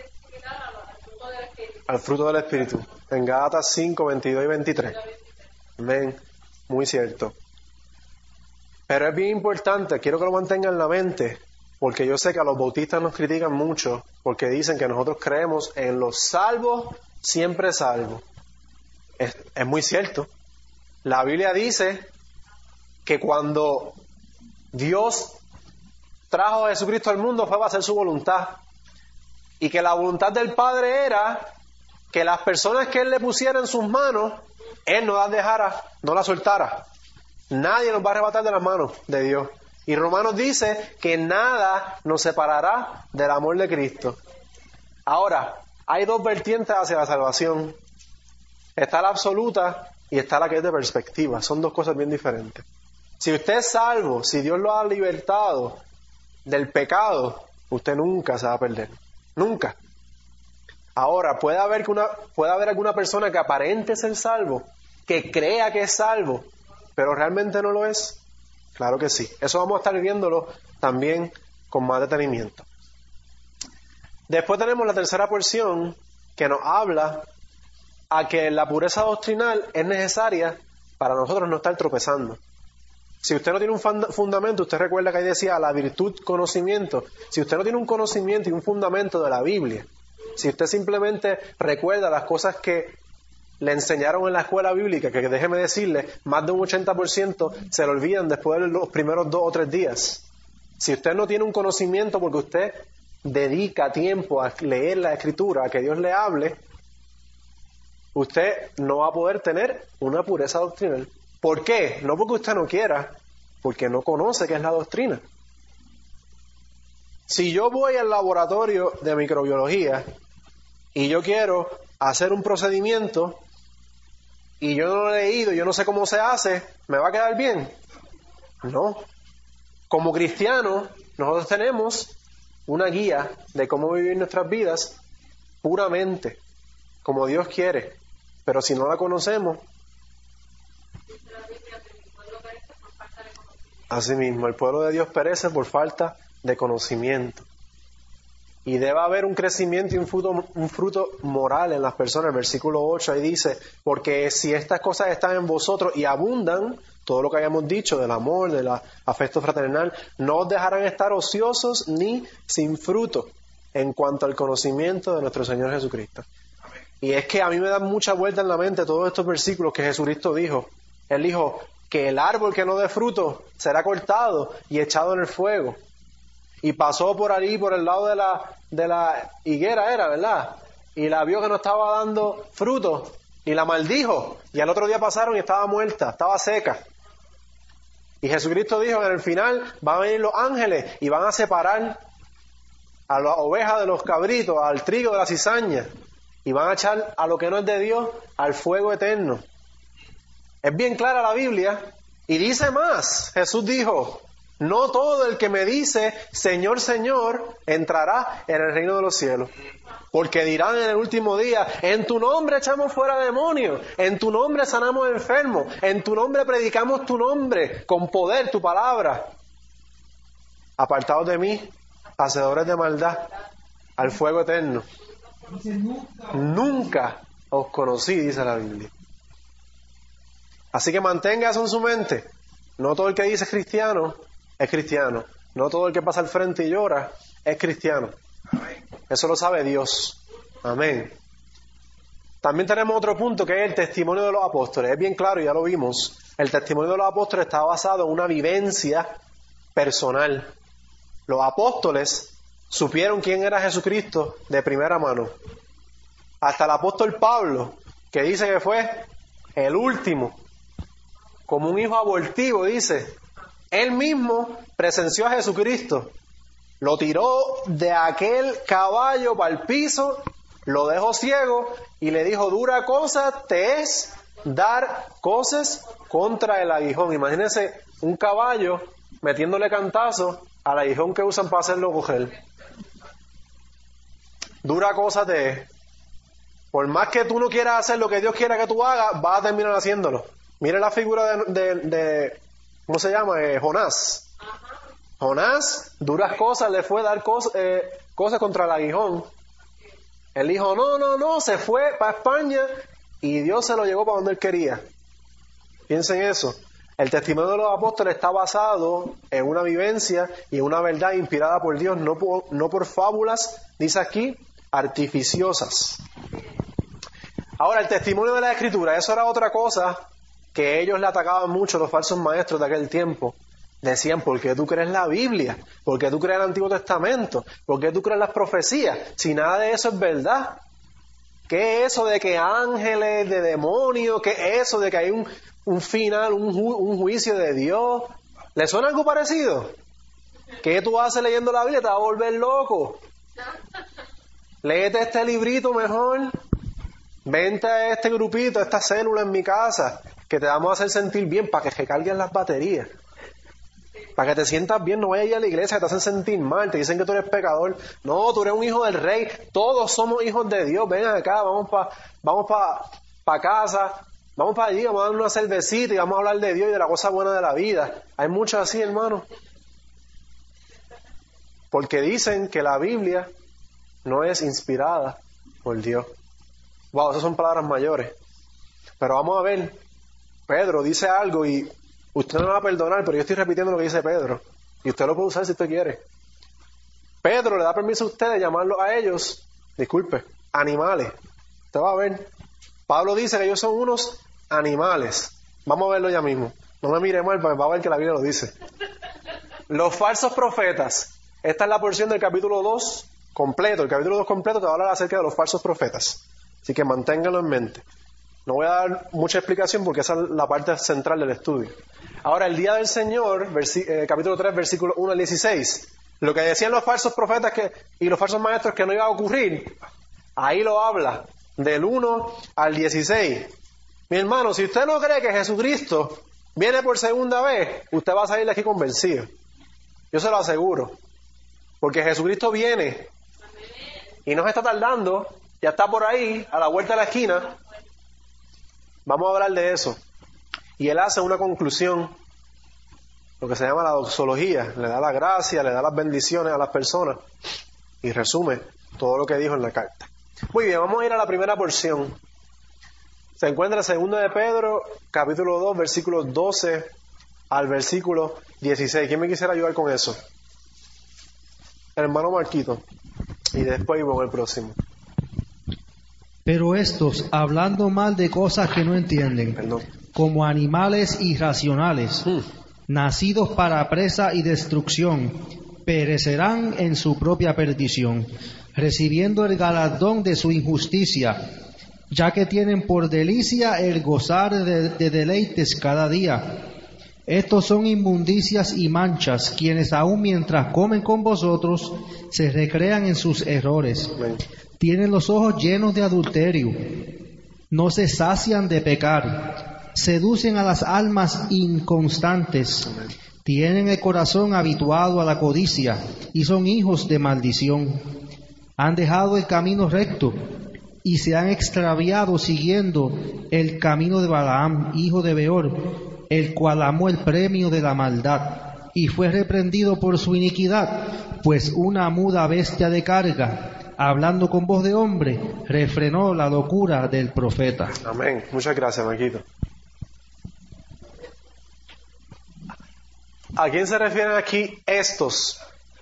Al fruto del Espíritu. En Gálatas 5, 22 y 23. Amén. Muy cierto. Pero es bien importante, quiero que lo mantengan en la mente, porque yo sé que a los bautistas nos critican mucho, porque dicen que nosotros creemos en los salvos, siempre salvos. Es muy cierto. La Biblia dice que cuando Dios trajo a Jesucristo al mundo fue para hacer su voluntad, y que la voluntad del Padre era que las personas que Él le pusiera en sus manos, Él no las dejara, no las soltara. Nadie nos va a arrebatar de las manos de Dios. Y Romanos dice que nada nos separará del amor de Cristo. Ahora, hay 2 vertientes hacia la salvación. Está la absoluta y está la que es de perspectiva. Son 2 cosas bien diferentes. Si usted es salvo, si Dios lo ha libertado del pecado, usted nunca se va a perder. Nunca. Ahora, puede haber alguna persona que aparente ser salvo, que crea que es salvo, pero realmente no lo es. Claro que sí. Eso vamos a estar viéndolo también con más detenimiento. Después tenemos la tercera porción que nos habla a que la pureza doctrinal es necesaria para nosotros no estar tropezando. Si usted no tiene un fundamento, usted recuerda que ahí decía la virtud, conocimiento. Si usted no tiene un conocimiento y un fundamento de la Biblia, si usted simplemente recuerda las cosas que le enseñaron en la escuela bíblica, que déjeme decirle, más de un 80% se lo olvidan después de los primeros 2 o 3 días. Si usted no tiene un conocimiento porque usted dedica tiempo a leer la Escritura, a que Dios le hable, usted no va a poder tener una pureza doctrinal. ¿Por qué? No porque usted no quiera, porque no conoce qué es la doctrina. Si yo voy al laboratorio de microbiología y yo quiero hacer un procedimiento y yo no lo he leído, yo no sé cómo se hace, ¿me va a quedar bien? No. Como cristianos, nosotros tenemos una guía de cómo vivir nuestras vidas puramente, como Dios quiere. Pero si no la conocemos, así mismo, el pueblo de Dios perece por falta de conocimiento. Y debe haber un crecimiento y un fruto moral en las personas. El versículo 8 ahí dice, porque si estas cosas están en vosotros y abundan, todo lo que hayamos dicho del amor, del afecto fraternal, no os dejarán estar ociosos ni sin fruto en cuanto al conocimiento de nuestro Señor Jesucristo. Y es que a mí me dan mucha vuelta en la mente todos estos versículos que Jesucristo dijo. Él dijo que el árbol que no dé fruto será cortado y echado en el fuego. Y pasó por ahí, por el lado de la higuera, era, ¿verdad? Y la vio que no estaba dando fruto y la maldijo. Y al otro día pasaron y estaba muerta, estaba seca. Y Jesucristo dijo que en el final van a venir los ángeles y van a separar a las ovejas de los cabritos, al trigo de la cizaña. Y van a echar a lo que no es de Dios al fuego eterno. Es bien clara la Biblia. Y dice más. Jesús dijo, no todo el que me dice, Señor, Señor, entrará en el reino de los cielos. Porque dirán en el último día, en tu nombre echamos fuera demonios, en tu nombre sanamos enfermos, en tu nombre predicamos tu nombre, con poder, tu palabra. Apartados de mí, hacedores de maldad, al fuego eterno. Nunca os conocí, dice la Biblia. Así que mantenga eso en su mente. No todo el que dice cristiano es cristiano. No todo el que pasa al frente y llora es cristiano. Eso lo sabe Dios. Amén. También tenemos otro punto que es el testimonio de los apóstoles. Es bien claro, ya lo vimos. El testimonio de los apóstoles está basado en una vivencia personal. Los apóstoles supieron quién era Jesucristo de primera mano. Hasta el apóstol Pablo, que dice que fue el último, como un hijo abortivo, dice, él mismo presenció a Jesucristo, lo tiró de aquel caballo para el piso, lo dejó ciego y le dijo, dura cosa te es dar coces contra el aguijón. Imagínense un caballo metiéndole cantazos al aguijón que usan para hacerlo coger. Dura cosa te es. Por más que tú no quieras hacer lo que Dios quiera que tú hagas, vas a terminar haciéndolo. Mire la figura de ¿cómo se llama? Jonás. Jonás, duras cosas, le fue dar cosas contra el aguijón. Él dijo, no, se fue para España y Dios se lo llevó para donde él quería. Piensen eso. El testimonio de los apóstoles está basado en una vivencia y en una verdad inspirada por Dios, no por fábulas, dice aquí, artificiosas. Ahora, el testimonio de la Escritura, eso era otra cosa que ellos le atacaban mucho, los falsos maestros de aquel tiempo. Decían, ¿por qué tú crees la Biblia? ¿Por qué tú crees el Antiguo Testamento? ¿Por qué tú crees las profecías? Si nada de eso es verdad. ¿Qué es eso de que ángeles, de demonios? ¿Qué es eso de que hay un final, un juicio de Dios? ¿Le suena algo parecido? ¿Qué tú haces leyendo la Biblia? Te va a volver loco. Léete este librito mejor. Vente a este grupito, a esta célula en mi casa, que te vamos a hacer sentir bien para que recarguen las baterías. Para que te sientas bien, no vayas a ir a la iglesia que te hacen sentir mal, te dicen que tú eres pecador. No, tú eres un hijo del rey, todos somos hijos de Dios. Ven acá, vamos para casa, Vamos para allí, vamos a dar una cervecita y vamos a hablar de Dios y de la cosa buena de la vida. Hay muchos así, hermano. Porque dicen que la Biblia no es inspirada por Dios. Wow, esas son palabras mayores. Pero vamos a ver, Pedro dice algo y usted no me va a perdonar, pero yo estoy repitiendo lo que dice Pedro. Y usted lo puede usar si usted quiere. Pedro le da permiso a usted de llamarlos a ellos, disculpe, animales. Usted va a ver. Pablo dice que ellos son unos animales. Vamos a verlo ya mismo. No me mire mal, porque va a ver que la Biblia lo dice. Los falsos profetas. Esta es la porción del capítulo 2 completo. El capítulo 2 completo te va a hablar acerca de los falsos profetas. Así que manténganlo en mente. No voy a dar mucha explicación porque esa es la parte central del estudio. Ahora, el día del Señor, capítulo 3, versículo 1 al 16. Lo que decían los falsos profetas y los falsos maestros que no iba a ocurrir, ahí lo habla, del 1 al 16. Mi hermano, si usted no cree que Jesucristo viene por segunda vez, usted va a salir de aquí convencido. Yo se lo aseguro. Porque Jesucristo viene y no se está tardando, ya está por ahí, a la vuelta de la esquina. Vamos a hablar de eso. Y él hace una conclusión, lo que se llama la doxología. Le da la gracia, le da las bendiciones a las personas y resume todo lo que dijo en la carta. Muy bien, vamos a ir a la primera porción. Se encuentra en 2 de Pedro, capítulo 2, versículos 12 al versículo 16. ¿Quién me quisiera ayudar con eso? El hermano Marquito. Y después con el próximo. Pero estos, hablando mal de cosas que no entienden, como animales irracionales, nacidos para presa y destrucción, perecerán en su propia perdición, recibiendo el galardón de su injusticia, ya que tienen por delicia el gozar de deleites cada día. Estos son inmundicias y manchas, quienes aun mientras comen con vosotros, se recrean en sus errores. Tienen los ojos llenos de adulterio, no se sacian de pecar, seducen a las almas inconstantes, tienen el corazón habituado a la codicia y son hijos de maldición. Han dejado el camino recto y se han extraviado siguiendo el camino de Balaam, hijo de Beor, el cual amó el premio de la maldad y fue reprendido por su iniquidad, pues una muda bestia de carga, hablando con voz de hombre, refrenó la locura del profeta. Amén. Muchas gracias, Marquito. ¿A quién se refieren aquí estos?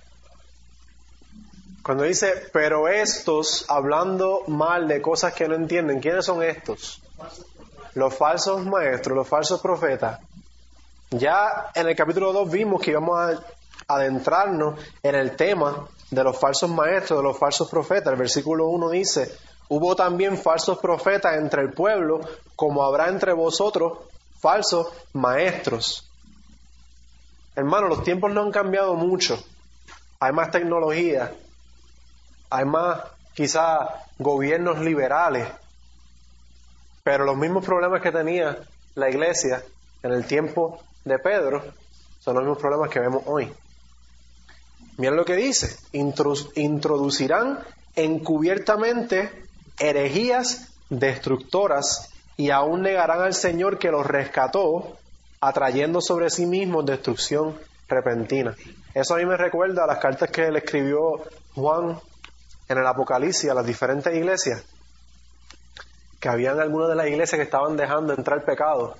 Cuando dice, pero estos, hablando mal de cosas que no entienden, ¿quiénes son estos? Los falsos maestros, los falsos profetas. Ya en el capítulo 2 vimos que íbamos a adentrarnos en el tema de los falsos maestros, de los falsos profetas. El versículo 1 dice, hubo también falsos profetas entre el pueblo, como habrá entre vosotros falsos maestros. Hermano, los tiempos no han cambiado mucho. Hay más tecnología, hay más quizás gobiernos liberales, pero los mismos problemas que tenía la iglesia en el tiempo de Pedro son los mismos problemas que vemos hoy. Miren lo que dice, introducirán encubiertamente herejías destructoras y aún negarán al Señor que los rescató, atrayendo sobre sí mismos destrucción repentina. Eso a mí me recuerda a las cartas que le escribió Juan en el Apocalipsis a las diferentes iglesias, que habían algunas de las iglesias que estaban dejando entrar pecado.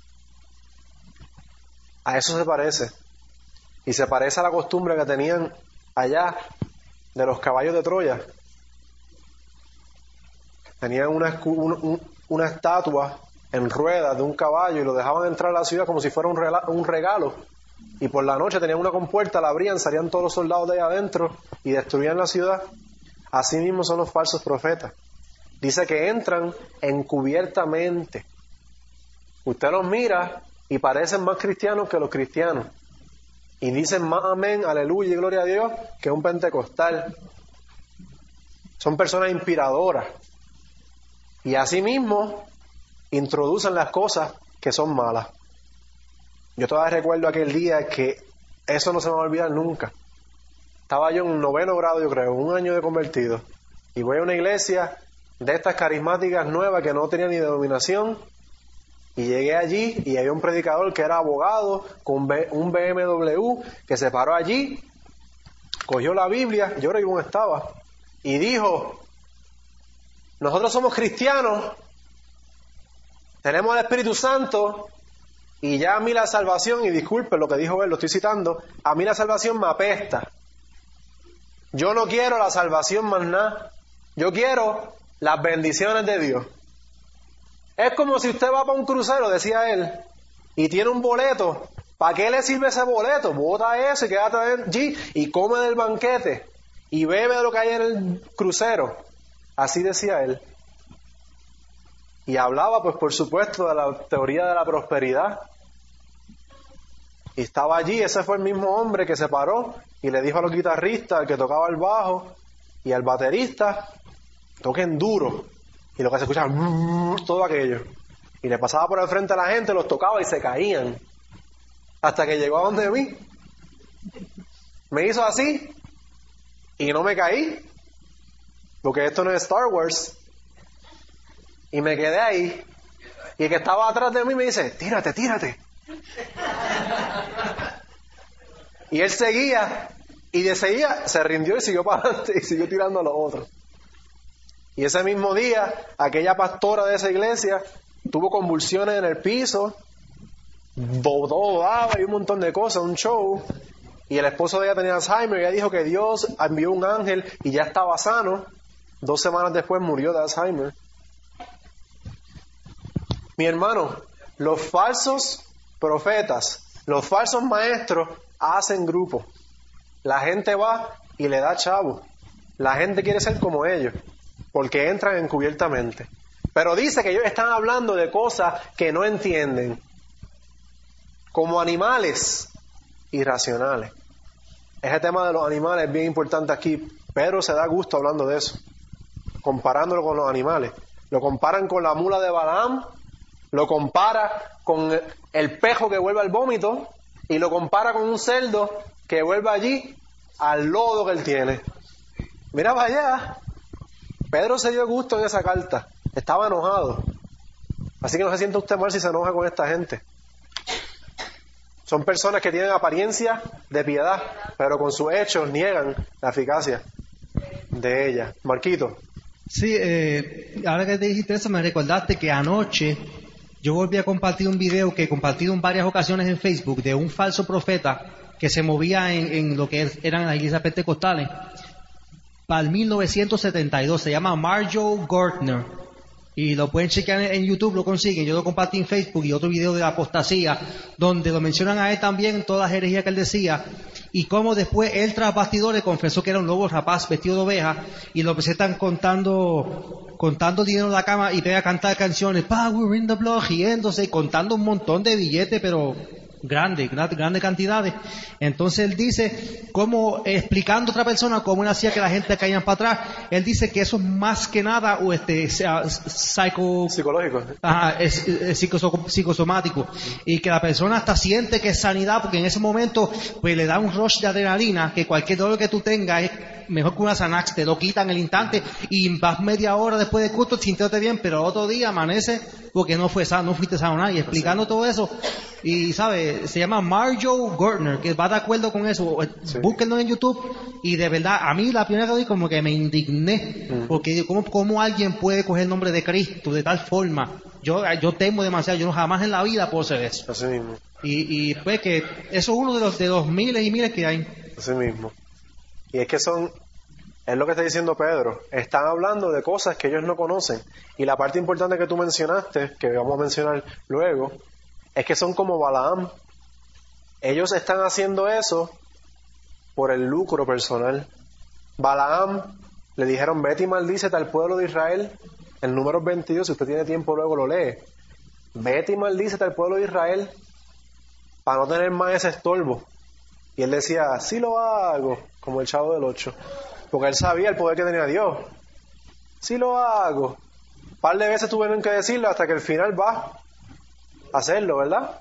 A eso se parece. Y se parece a la costumbre que tenían allá de los caballos de Troya. Tenían una estatua en ruedas de un caballo y lo dejaban entrar a la ciudad como si fuera un regalo. Y por la noche tenían una compuerta, la abrían, salían todos los soldados de ahí adentro y destruían la ciudad. Así mismo son los falsos profetas. Dice que entran encubiertamente. Usted los mira y parecen más cristianos que los cristianos. Y dicen más amén, aleluya y gloria a Dios que un pentecostal. Son personas inspiradoras. Y así mismo introducen las cosas que son malas. Yo todavía recuerdo aquel día que eso no se me va a olvidar nunca. Estaba yo en 9º grado, yo creo, 1 año de convertido. Y voy a una iglesia de estas carismáticas nuevas que no tenía ni denominación. Y llegué allí y había un predicador que era abogado con un BMW que se paró allí, cogió la Biblia, yo creo que aún estaba, y dijo: nosotros somos cristianos, tenemos el Espíritu Santo, y ya a mí la salvación, y disculpen lo que dijo él, lo estoy citando, a mí la salvación me apesta. Yo no quiero la salvación más nada, yo quiero las bendiciones de Dios. Es como si usted va para un crucero, decía él, y tiene un boleto. ¿Para qué le sirve ese boleto? Bota eso y quédate allí y come del banquete y bebe de lo que hay en el crucero. Así decía él. Y hablaba, pues por supuesto, de la teoría de la prosperidad. Y estaba allí, ese fue el mismo hombre que se paró y le dijo a los guitarristas, al que tocaba el bajo y al baterista: toquen duro. Y lo que se escuchaba, todo aquello. Y le pasaba por el frente a la gente, los tocaba y se caían. Hasta que llegó a donde mí. Me hizo así y no me caí, porque esto no es Star Wars. Y me quedé ahí. Y el que estaba atrás de mí me dice: tírate, tírate. Y él seguía, y de seguía se rindió y siguió para adelante y siguió tirando a los otros. Y ese mismo día, aquella pastora de esa iglesia tuvo convulsiones en el piso, daba y un montón de cosas, un show. Y el esposo de ella tenía Alzheimer y ella dijo que Dios envió un ángel y ya estaba sano. 2 semanas después murió de Alzheimer. Mi hermano, los falsos profetas, los falsos maestros hacen grupo. La gente va y le da chavo. La gente quiere ser como ellos, porque entran encubiertamente. Pero dice que ellos están hablando de cosas que no entienden, como animales irracionales. Ese tema de los animales es bien importante aquí. Pedro se da gusto hablando de eso, comparándolo con los animales. Lo comparan con la mula de Balaam, lo compara con el pejo que vuelve al vómito, y lo compara con un cerdo que vuelve allí al lodo que él tiene. Mira para allá. Pedro se dio gusto en esa carta. Estaba enojado. Así que no se sienta usted mal si se enoja con esta gente. Son personas que tienen apariencia de piedad, pero con sus hechos niegan la eficacia de ella. Marquito. Sí, ahora que te dijiste eso, me recordaste que anoche yo volví a compartir un video que he compartido en varias ocasiones en Facebook de un falso profeta que se movía en lo que eran las iglesias pentecostales. Para el 1972, se llama Marjoe Gortner, y lo pueden chequear en YouTube, lo consiguen. Yo lo compartí en Facebook, y otro video de la apostasía, donde lo mencionan a él también, todas las herejías que él decía, y cómo después él tras bastidores confesó que era un lobo rapaz vestido de oveja, y lo presentan contando dinero en la cama y pega a cantar canciones, Power in the Blood, riéndose y contando un montón de billetes, pero grandes cantidades. Entonces él dice, como explicando a otra persona cómo él hacía que la gente caían para atrás, él dice que eso es más que nada psicológico. Ajá, es psicosomático, y que la persona hasta siente que es sanidad, porque en ese momento pues le da un rush de adrenalina, que cualquier dolor que tú tengas es mejor que una Xanax, te lo quitan en el instante y vas media hora después de culto sintiéndote bien, pero otro día amanece porque no fuiste sano nadie, explicando todo eso. Y sabe, se llama Marjoe Gortner, que va de acuerdo con eso. Sí. Búsquenlo en YouTube. Y de verdad, a mí la primera vez como que me indigné, porque ¿cómo alguien puede coger el nombre de Cristo de tal forma? Yo temo demasiado, yo jamás en la vida puedo hacer eso. Así mismo. Y pues que eso es uno de los miles y miles que hay. Así mismo. Y es que es lo que está diciendo Pedro. Están hablando de cosas que ellos no conocen. Y la parte importante que tú mencionaste, que vamos a mencionar luego, es que son como Balaam. Ellos están haciendo eso por el lucro personal. Balaam le dijeron, vete y maldícete al pueblo de Israel. En Números 22, si usted tiene tiempo luego lo lee. Vete y maldícete al pueblo de Israel para no tener más ese estorbo. Y él decía, sí lo hago, como el Chavo del 8. Porque él sabía el poder que tenía Dios. Sí lo hago. Un par de veces tuvieron que decirlo hasta que al final va a hacerlo, ¿verdad?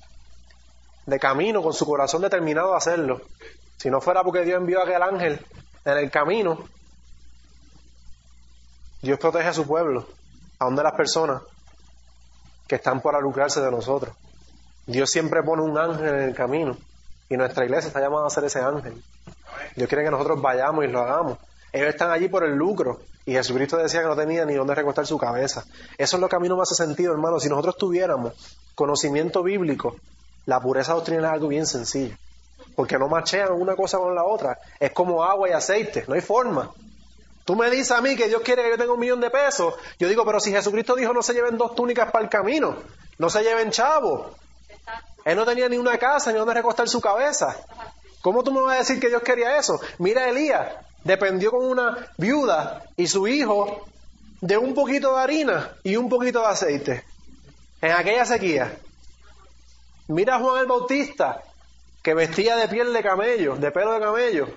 De camino, con su corazón determinado a hacerlo. Si no fuera porque Dios envió a aquel ángel en el camino, Dios protege a su pueblo, aún de las personas que están para lucrarse de nosotros. Dios siempre pone un ángel en el camino y nuestra iglesia está llamada a ser ese ángel. Dios quiere que nosotros vayamos y lo hagamos. Ellos están allí por el lucro y Jesucristo decía que no tenía ni dónde recostar su cabeza. Eso es lo que a mí no me hace sentido, hermano. Si nosotros tuviéramos conocimiento bíblico, la pureza doctrinal es algo bien sencillo, porque no machean una cosa con la otra. Es como agua y aceite, no hay forma. Tú me dices a mí que Dios quiere que yo tenga $1 millón de pesos. Yo digo, pero si Jesucristo dijo no se lleven 2 túnicas para el camino, no se lleven chavos. Él no tenía ni una casa ni donde recostar su cabeza. ¿Cómo tú me vas a decir que Dios quería eso? Mira, Elías dependió con una viuda y su hijo de un poquito de harina y un poquito de aceite en aquella sequía. Mira a Juan el Bautista, que vestía de piel de camello, de pelo de camello,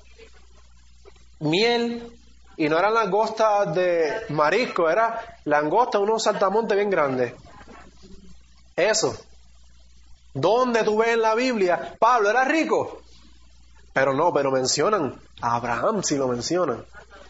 miel, y no eran langostas de marisco, era langosta, unos saltamontes bien grandes. Eso. ¿Dónde tú ves en la Biblia? Pablo era rico, pero mencionan a Abraham, sí lo mencionan.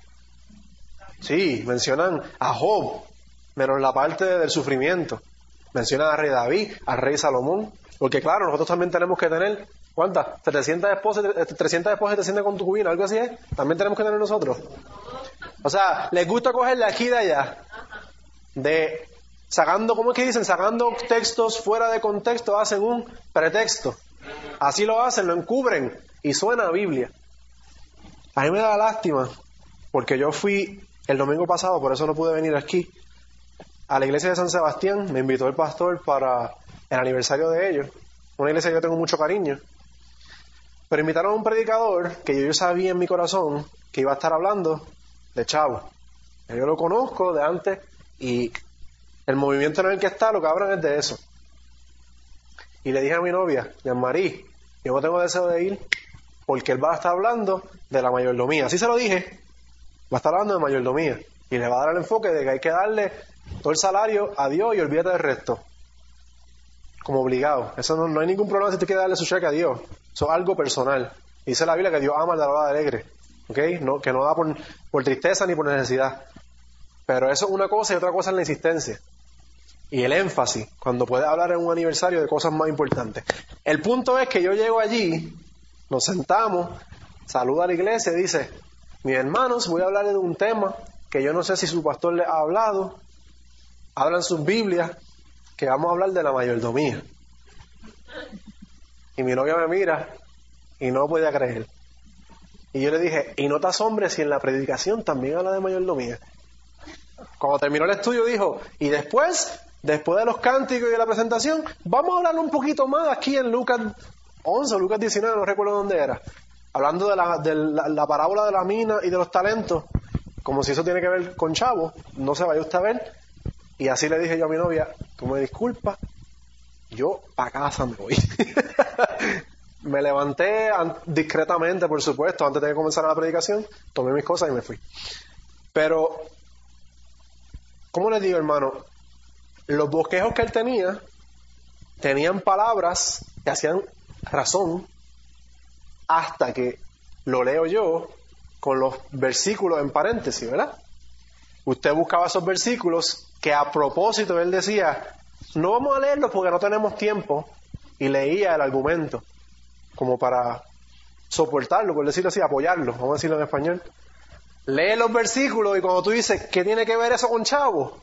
Sí, mencionan a Job, menos la parte del sufrimiento. Mencionan al rey David, al rey Salomón, porque claro, nosotros también tenemos que tener, ¿cuántas? 300 esposas y te sientas con tu cubina, algo así es. También tenemos que tener nosotros. O sea, les gusta cogerle aquí y de allá, sacando, ¿cómo es que dicen? Sacando textos fuera de contexto, hacen un pretexto. Así lo hacen, lo encubren y suena a Biblia. A mí me da lástima, porque yo fui el domingo pasado, por eso no pude venir aquí, a la iglesia de San Sebastián. Me invitó el pastor para el aniversario de ellos, una iglesia que yo tengo mucho cariño. Pero invitaron a un predicador que yo sabía en mi corazón que iba a estar hablando de chavo. Yo lo conozco de antes y el movimiento en el que está, lo que hablan es de eso. Y le dije a mi novia, Jean-Marie, yo no tengo deseo de ir porque él va a estar hablando de la mayordomía. Así se lo dije, va a estar hablando de mayordomía y le va a dar el enfoque de que hay que darle todo el salario a Dios y olvídate del resto, como obligado. Eso no hay ningún problema si tú quieres darle su cheque a Dios. Eso es algo personal. Dice la Biblia que Dios ama al dador alegre, ¿okay? No, que no da por tristeza ni por necesidad. Pero eso es una cosa y otra cosa es la insistencia y el énfasis cuando puedes hablar en un aniversario de cosas más importantes. El punto es que yo llego allí, nos sentamos, saluda a la iglesia y dice, mis hermanos, voy a hablar de un tema que yo no sé si su pastor les ha hablado. Hablan sus Biblias que vamos a hablar de la mayordomía. Y mi novia me mira y no podía creer. Y yo le dije, y no te asombres si en la predicación también habla de mayordomía. Cuando terminó el estudio dijo, y después de los cánticos y de la presentación, vamos a hablar un poquito más aquí en Lucas 11 o Lucas 19, no recuerdo dónde era, hablando de la parábola de la mina y de los talentos, como si eso tiene que ver con chavo, no se vaya usted a ver. Y así le dije yo a mi novia, tú me disculpas, yo para casa me voy. Me levanté discretamente, por supuesto, antes de que comenzara la predicación, tomé mis cosas y me fui. Pero, ¿cómo les digo, hermano? Los bosquejos que él tenía, tenían palabras que hacían razón, hasta que lo leo yo con los versículos en paréntesis, ¿verdad? Usted buscaba esos versículos que a propósito él decía, no vamos a leerlos porque no tenemos tiempo, y leía el argumento como para soportarlo, por decirlo así, apoyarlo, vamos a decirlo en español. Lee los versículos y cuando tú dices, ¿qué tiene que ver eso con chavo?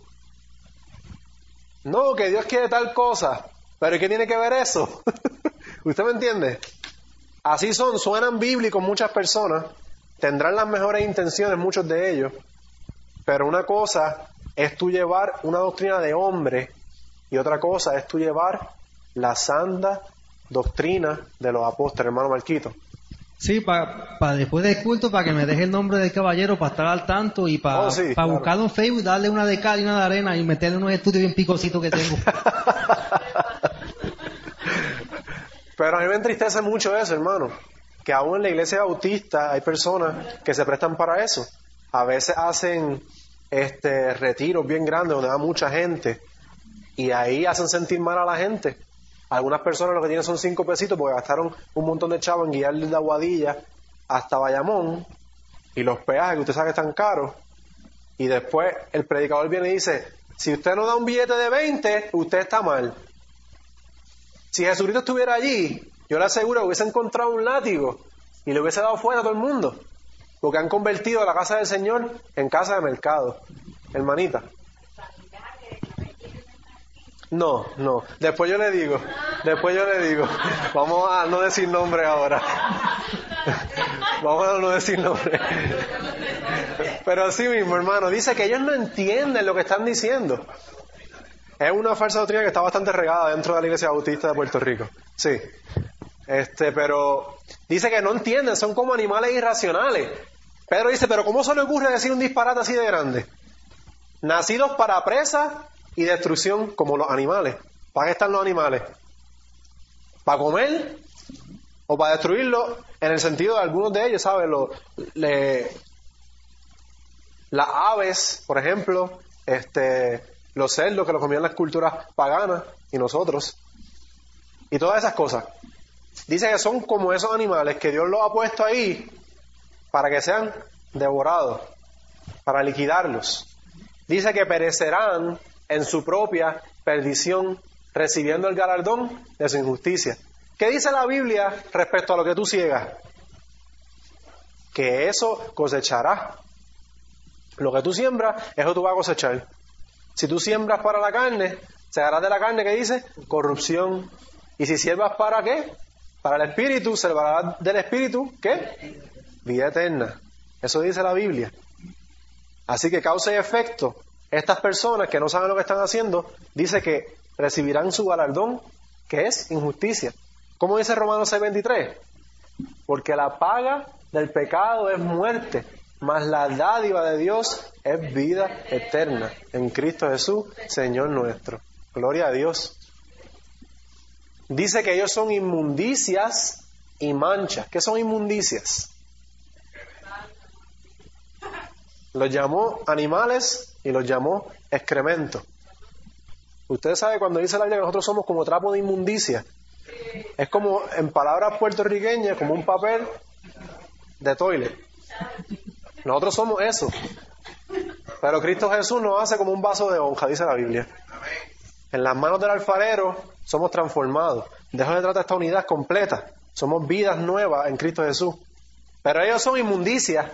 No, que Dios quiere tal cosa, pero ¿qué tiene que ver eso? ¿Usted me entiende? Así suenan bíblicos muchas personas, tendrán las mejores intenciones muchos de ellos, pero una cosa es tú llevar una doctrina de hombre y otra cosa es tú llevar la santa doctrina de los apóstoles, hermano Marquito. Sí, para después del culto, para que me deje el nombre del caballero, para estar al tanto y para claro, buscarlo en Facebook, darle una de cal y una de arena y meterle unos estudios bien picositos que tengo. Pero a mí me entristece mucho eso, hermano, que aún en la iglesia bautista hay personas que se prestan para eso. A veces hacen retiros bien grandes donde va mucha gente y ahí hacen sentir mal a la gente. Algunas personas lo que tienen son 5 pesitos porque gastaron un montón de chavos en guiarle de Aguadilla hasta Bayamón y los peajes que usted sabe que están caros, y después el predicador viene y dice, Si usted no da un billete de 20, usted está mal. Si Jesucristo estuviera allí, yo le aseguro que hubiese encontrado un látigo y le hubiese dado fuera a todo el mundo. Porque han convertido la casa del Señor en casa de mercado. Hermanita. No. Después yo le digo. Vamos a no decir nombre ahora. Vamos a no decir nombre. Pero así mismo, hermano, dice que ellos no entienden lo que están diciendo. Es una falsa doctrina que está bastante regada dentro de la Iglesia Bautista de Puerto Rico. Sí. Pero dice que no entienden, son como animales irracionales. Pedro dice, pero ¿cómo se le ocurre decir un disparate así de grande? Nacidos para presa y destrucción como los animales. ¿Para qué están los animales? ¿Para comer? ¿O para destruirlos? En el sentido de algunos de ellos, ¿sabes? Las aves, por ejemplo, los cerdos que los comían las culturas paganas y nosotros. Y todas esas cosas. Dice que son como esos animales que Dios los ha puesto ahí para que sean devorados, para liquidarlos. Dice que perecerán en su propia perdición, recibiendo el galardón de su injusticia. ¿Qué dice la Biblia respecto a lo que tú ciegas? Que eso cosecharás. Lo que tú siembras, eso tú vas a cosechar. Si tú siembras para la carne, segarás de la carne, ¿qué dice? Corrupción. Y si siembras para ¿qué? Para el Espíritu, segarás del Espíritu, ¿qué? Vida eterna. Eso dice la Biblia. Así que causa y efecto, estas personas que no saben lo que están haciendo, dice que recibirán su galardón, que es injusticia. ¿Cómo dice Romanos 6:23? Porque la paga del pecado es muerte, mas la dádiva de Dios es vida eterna en Cristo Jesús, Señor nuestro. Gloria a Dios. Dice que ellos son inmundicias y manchas. ¿Qué son inmundicias? Los llamó animales y los llamó excrementos. Usted sabe cuando dice la Biblia que nosotros somos como trapo de inmundicia. Es como, en palabras puertorriqueñas, como un papel de toilet. Nosotros somos eso. Pero Cristo Jesús nos hace como un vaso de honja, dice la Biblia. En las manos del alfarero somos transformados. De eso se trata esta unidad completa. Somos vidas nuevas en Cristo Jesús. Pero ellos son inmundicias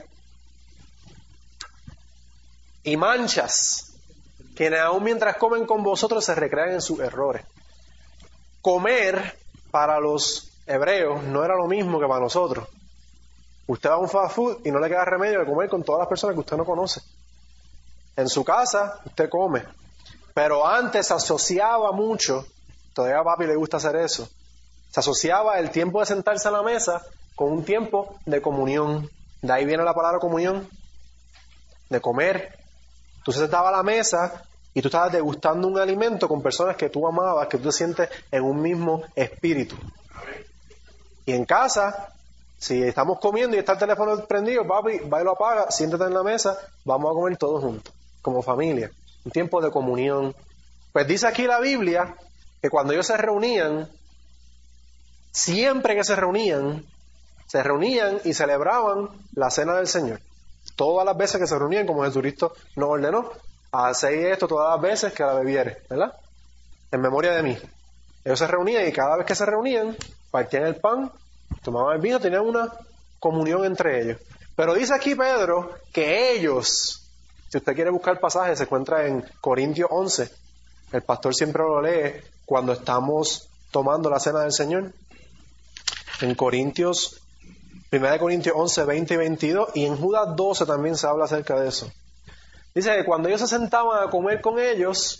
y manchas, quienes aún mientras comen con vosotros se recrean en sus errores. Comer para los hebreos no era lo mismo que para nosotros. Usted va a un fast food y no le queda remedio de comer con todas las personas que usted no conoce. En su casa usted come, pero antes se asociaba mucho, todavía a papi le gusta hacer eso, se asociaba el tiempo de sentarse a la mesa con un tiempo de comunión. De ahí viene la palabra comunión, de comer. Tú se sentabas a la mesa y tú estabas degustando un alimento con personas que tú amabas, que tú te sientes en un mismo espíritu. Y en casa, si estamos comiendo y está el teléfono prendido, papi, va y lo apaga, siéntate en la mesa, vamos a comer todos juntos, como familia. Un tiempo de comunión. Pues dice aquí la Biblia que cuando ellos se reunían, siempre que se reunían y celebraban la cena del Señor. Todas las veces que se reunían, como Jesucristo nos ordenó, hacéis esto todas las veces que la bebiere, ¿verdad? En memoria de mí. Ellos se reunían y cada vez que se reunían, partían el pan, tomaban el vino, tenían una comunión entre ellos. Pero dice aquí Pedro que ellos, si usted quiere buscar el pasaje, se encuentra en Corintios 11. El pastor siempre lo lee cuando estamos tomando la cena del Señor. En Corintios 1 Corintios 11, 20 y 22, y en Judas 12 también se habla acerca de eso. Dice que cuando ellos se sentaban a comer con ellos,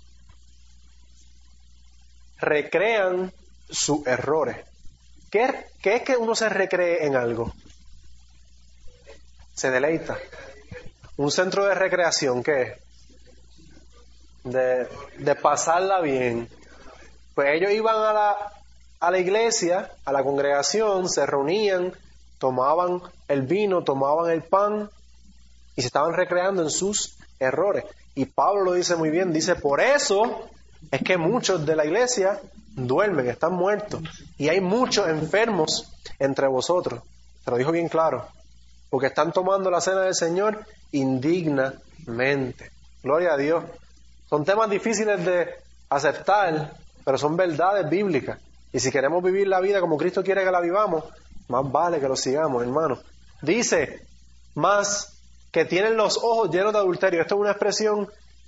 recrean sus errores. ¿Qué es que uno se recree en algo? Se deleita. Un centro de recreación, ¿qué es? De pasarla bien. Pues ellos iban a la iglesia, a la congregación, se reunían, tomaban el vino, tomaban el pan y se estaban recreando en sus errores. Y Pablo lo dice muy bien, dice, por eso es que muchos de la iglesia duermen, están muertos. Y hay muchos enfermos entre vosotros. Se lo dijo bien claro. Porque están tomando la cena del Señor indignamente. Gloria a Dios. Son temas difíciles de aceptar, pero son verdades bíblicas. Y si queremos vivir la vida como Cristo quiere que la vivamos, más vale que lo sigamos, hermano. Dice, más que tienen los ojos llenos de adulterio. Esto es una expresión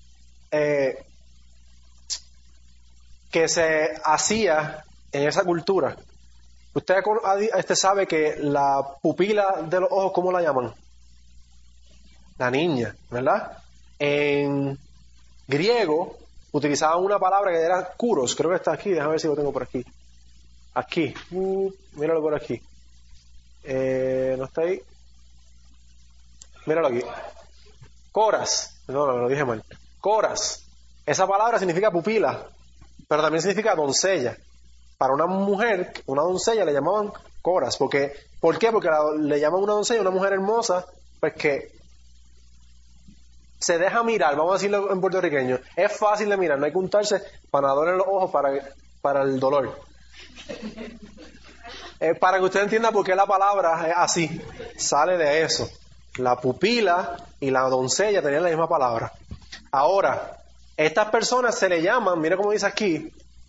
que se hacía en esa cultura. Usted sabe que la pupila de los ojos, ¿cómo la llaman? La niña, ¿verdad? En griego utilizaban una palabra que era kuros, creo que está aquí, déjame ver si lo tengo por aquí. Aquí, míralo por aquí. ¿No está ahí? Míralo aquí. Coras, no, lo dije mal. Coras, esa palabra significa pupila, pero también significa doncella. Para una mujer, una doncella le llamaban coras. ¿Por qué? Porque le llaman una doncella, una mujer hermosa, pues que se deja mirar, vamos a decirlo en puertorriqueño. Es fácil de mirar, no hay que untarse panadol en los ojos para el dolor. Para que usted entienda por qué la palabra es así, sale de eso. La pupila y la doncella tenían la misma palabra. Ahora, estas personas se le llaman, mira cómo dice aquí,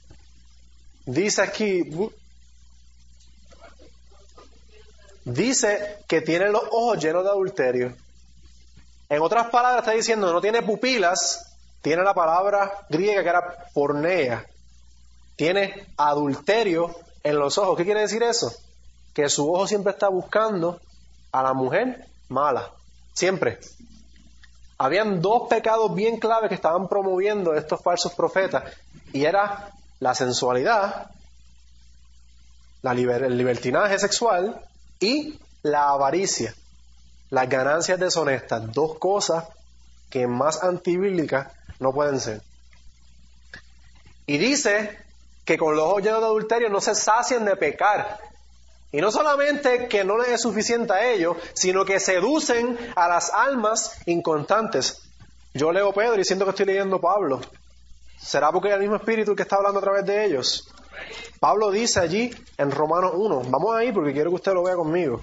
dice que tiene los ojos llenos de adulterio. En otras palabras está diciendo no tiene pupilas, tiene la palabra griega que era porneia, tiene adulterio en los ojos. ¿Qué quiere decir eso? Que su ojo siempre está buscando a la mujer mala, siempre. Habían dos pecados bien claves que estaban promoviendo estos falsos profetas, y era la sensualidad, el libertinaje sexual y la avaricia, las ganancias deshonestas, dos cosas que más antibíblicas no pueden ser. Y dice que con los ojos llenos de adulterio no se sacian de pecar. Y no solamente que no les es suficiente a ellos, sino que seducen a las almas inconstantes. Yo leo Pedro y siento que estoy leyendo Pablo. ¿Será porque es el mismo Espíritu que está hablando a través de ellos? Pablo dice allí en Romanos 1, vamos ahí porque quiero que usted lo vea conmigo.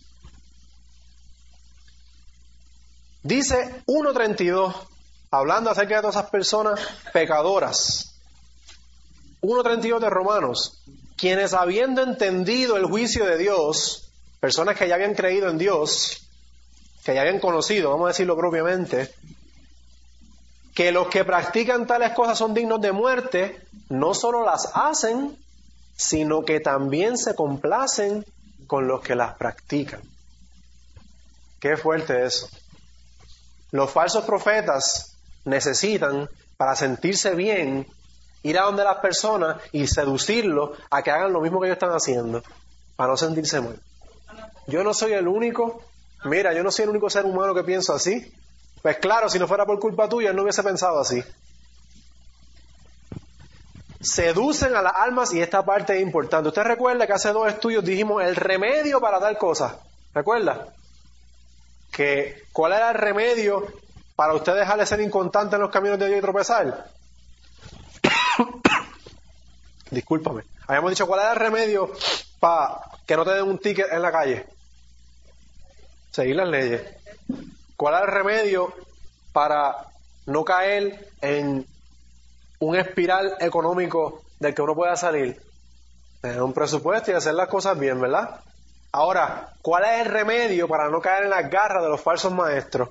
Dice 1:32, hablando acerca de todas esas personas pecadoras. 1:32 de Romanos, quienes habiendo entendido el juicio de Dios, personas que ya habían creído en Dios, que ya habían conocido, vamos a decirlo propiamente, que los que practican tales cosas son dignos de muerte, no solo las hacen, sino que también se complacen con los que las practican. Qué fuerte eso. Los falsos profetas necesitan, para sentirse bien, ir a donde las personas y seducirlos a que hagan lo mismo que ellos están haciendo, para no sentirse mal. Yo no soy el único ser humano que pienso así. Pues claro, si no fuera por culpa tuya, él no hubiese pensado así. Seducen a las almas, y esta parte es importante. Usted recuerda que hace 2 estudios dijimos el remedio para tal cosa. ¿Recuerda? ¿Cuál era el remedio para usted dejar de ser inconstante en los caminos de Dios y tropezar? Discúlpame. Habíamos dicho, ¿cuál era el remedio para que no te den un ticket en la calle? Seguir las leyes. ¿Cuál era el remedio para no caer en un espiral económico del que uno pueda salir? Tener un presupuesto y hacer las cosas bien, ¿verdad? Ahora, ¿cuál es el remedio para no caer en las garras de los falsos maestros?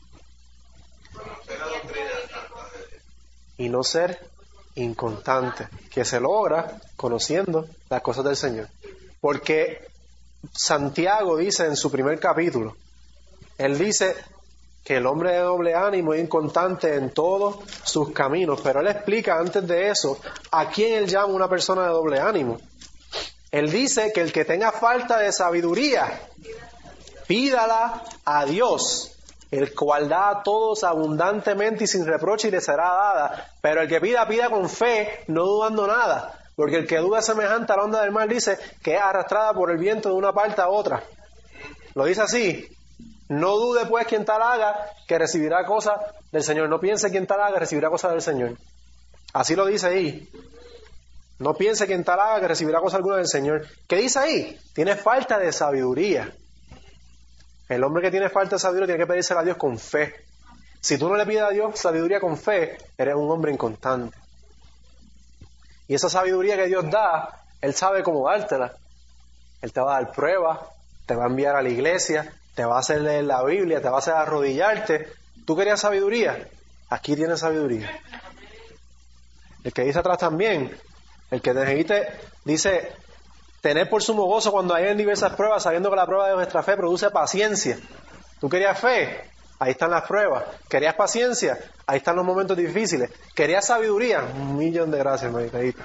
Y no ser inconstante, que se logra conociendo las cosas del Señor. Porque Santiago dice en su primer capítulo, él dice que el hombre de doble ánimo es inconstante en todos sus caminos, pero él explica antes de eso a quién él llama una persona de doble ánimo. Él dice que el que tenga falta de sabiduría, pídala a Dios, el cual da a todos abundantemente y sin reproche y le será dada. Pero el que pida, pida con fe, no dudando nada. Porque el que duda semejante a la onda del mar dice que es arrastrada por el viento de una parte a otra. Lo dice así. No dude pues quien tal haga que recibirá cosas del Señor. No piense quien tal haga que recibirá cosas del Señor. Así lo dice ahí. No piense quien tal haga que recibirá cosa alguna del Señor. ¿Qué dice ahí? Tiene falta de sabiduría. El hombre que tiene falta de sabiduría tiene que pedírsela a Dios con fe. Si tú no le pides a Dios sabiduría con fe, eres un hombre inconstante. Y esa sabiduría que Dios da, Él sabe cómo dártela. Él te va a dar pruebas, te va a enviar a la iglesia, te va a hacer leer la Biblia, te va a hacer arrodillarte. ¿Tú querías sabiduría? Aquí tienes sabiduría. El que dice atrás también, el que dice, tener por sumo gozo cuando hay en diversas pruebas, sabiendo que la prueba de nuestra fe produce paciencia. ¿Tú querías fe? Ahí están las pruebas. ¿Querías paciencia? Ahí están los momentos difíciles. ¿Querías sabiduría? 1.000.000 de gracias, meditadito.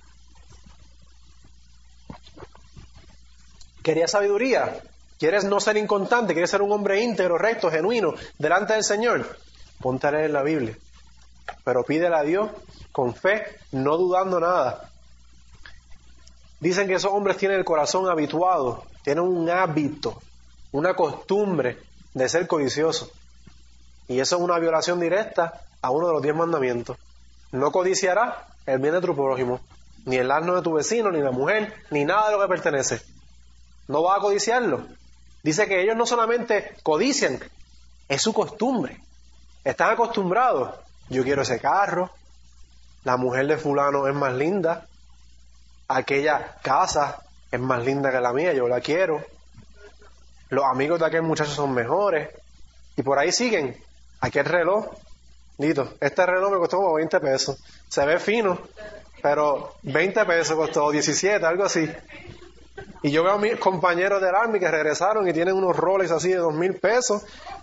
¿Querías sabiduría? ¿Quieres no ser inconstante? ¿Quieres ser un hombre íntegro, recto, genuino, delante del Señor? Ponte a leer la Biblia. Pero pídele a Dios con fe, no dudando nada. Dicen que esos hombres tienen el corazón habituado, tienen un hábito, una costumbre de ser codiciosos. Y eso es una violación directa a uno de los 10 mandamientos. No codiciarás el bien de tu prójimo, ni el asno de tu vecino, ni la mujer, ni nada de lo que pertenece. No vas a codiciarlo. Dice que ellos no solamente codician, es su costumbre. Están acostumbrados. Yo quiero ese carro, la mujer de fulano es más linda, aquella casa es más linda que la mía, yo la quiero. Los amigos de aquel muchacho son mejores. Y por ahí siguen. Aquel reloj, Dito, este reloj me costó como 20 pesos. Se ve fino, pero 20 pesos costó, 17, algo así. Y yo veo a mis compañeros del Army que regresaron y tienen unos Rolex así de 2,000 pesos.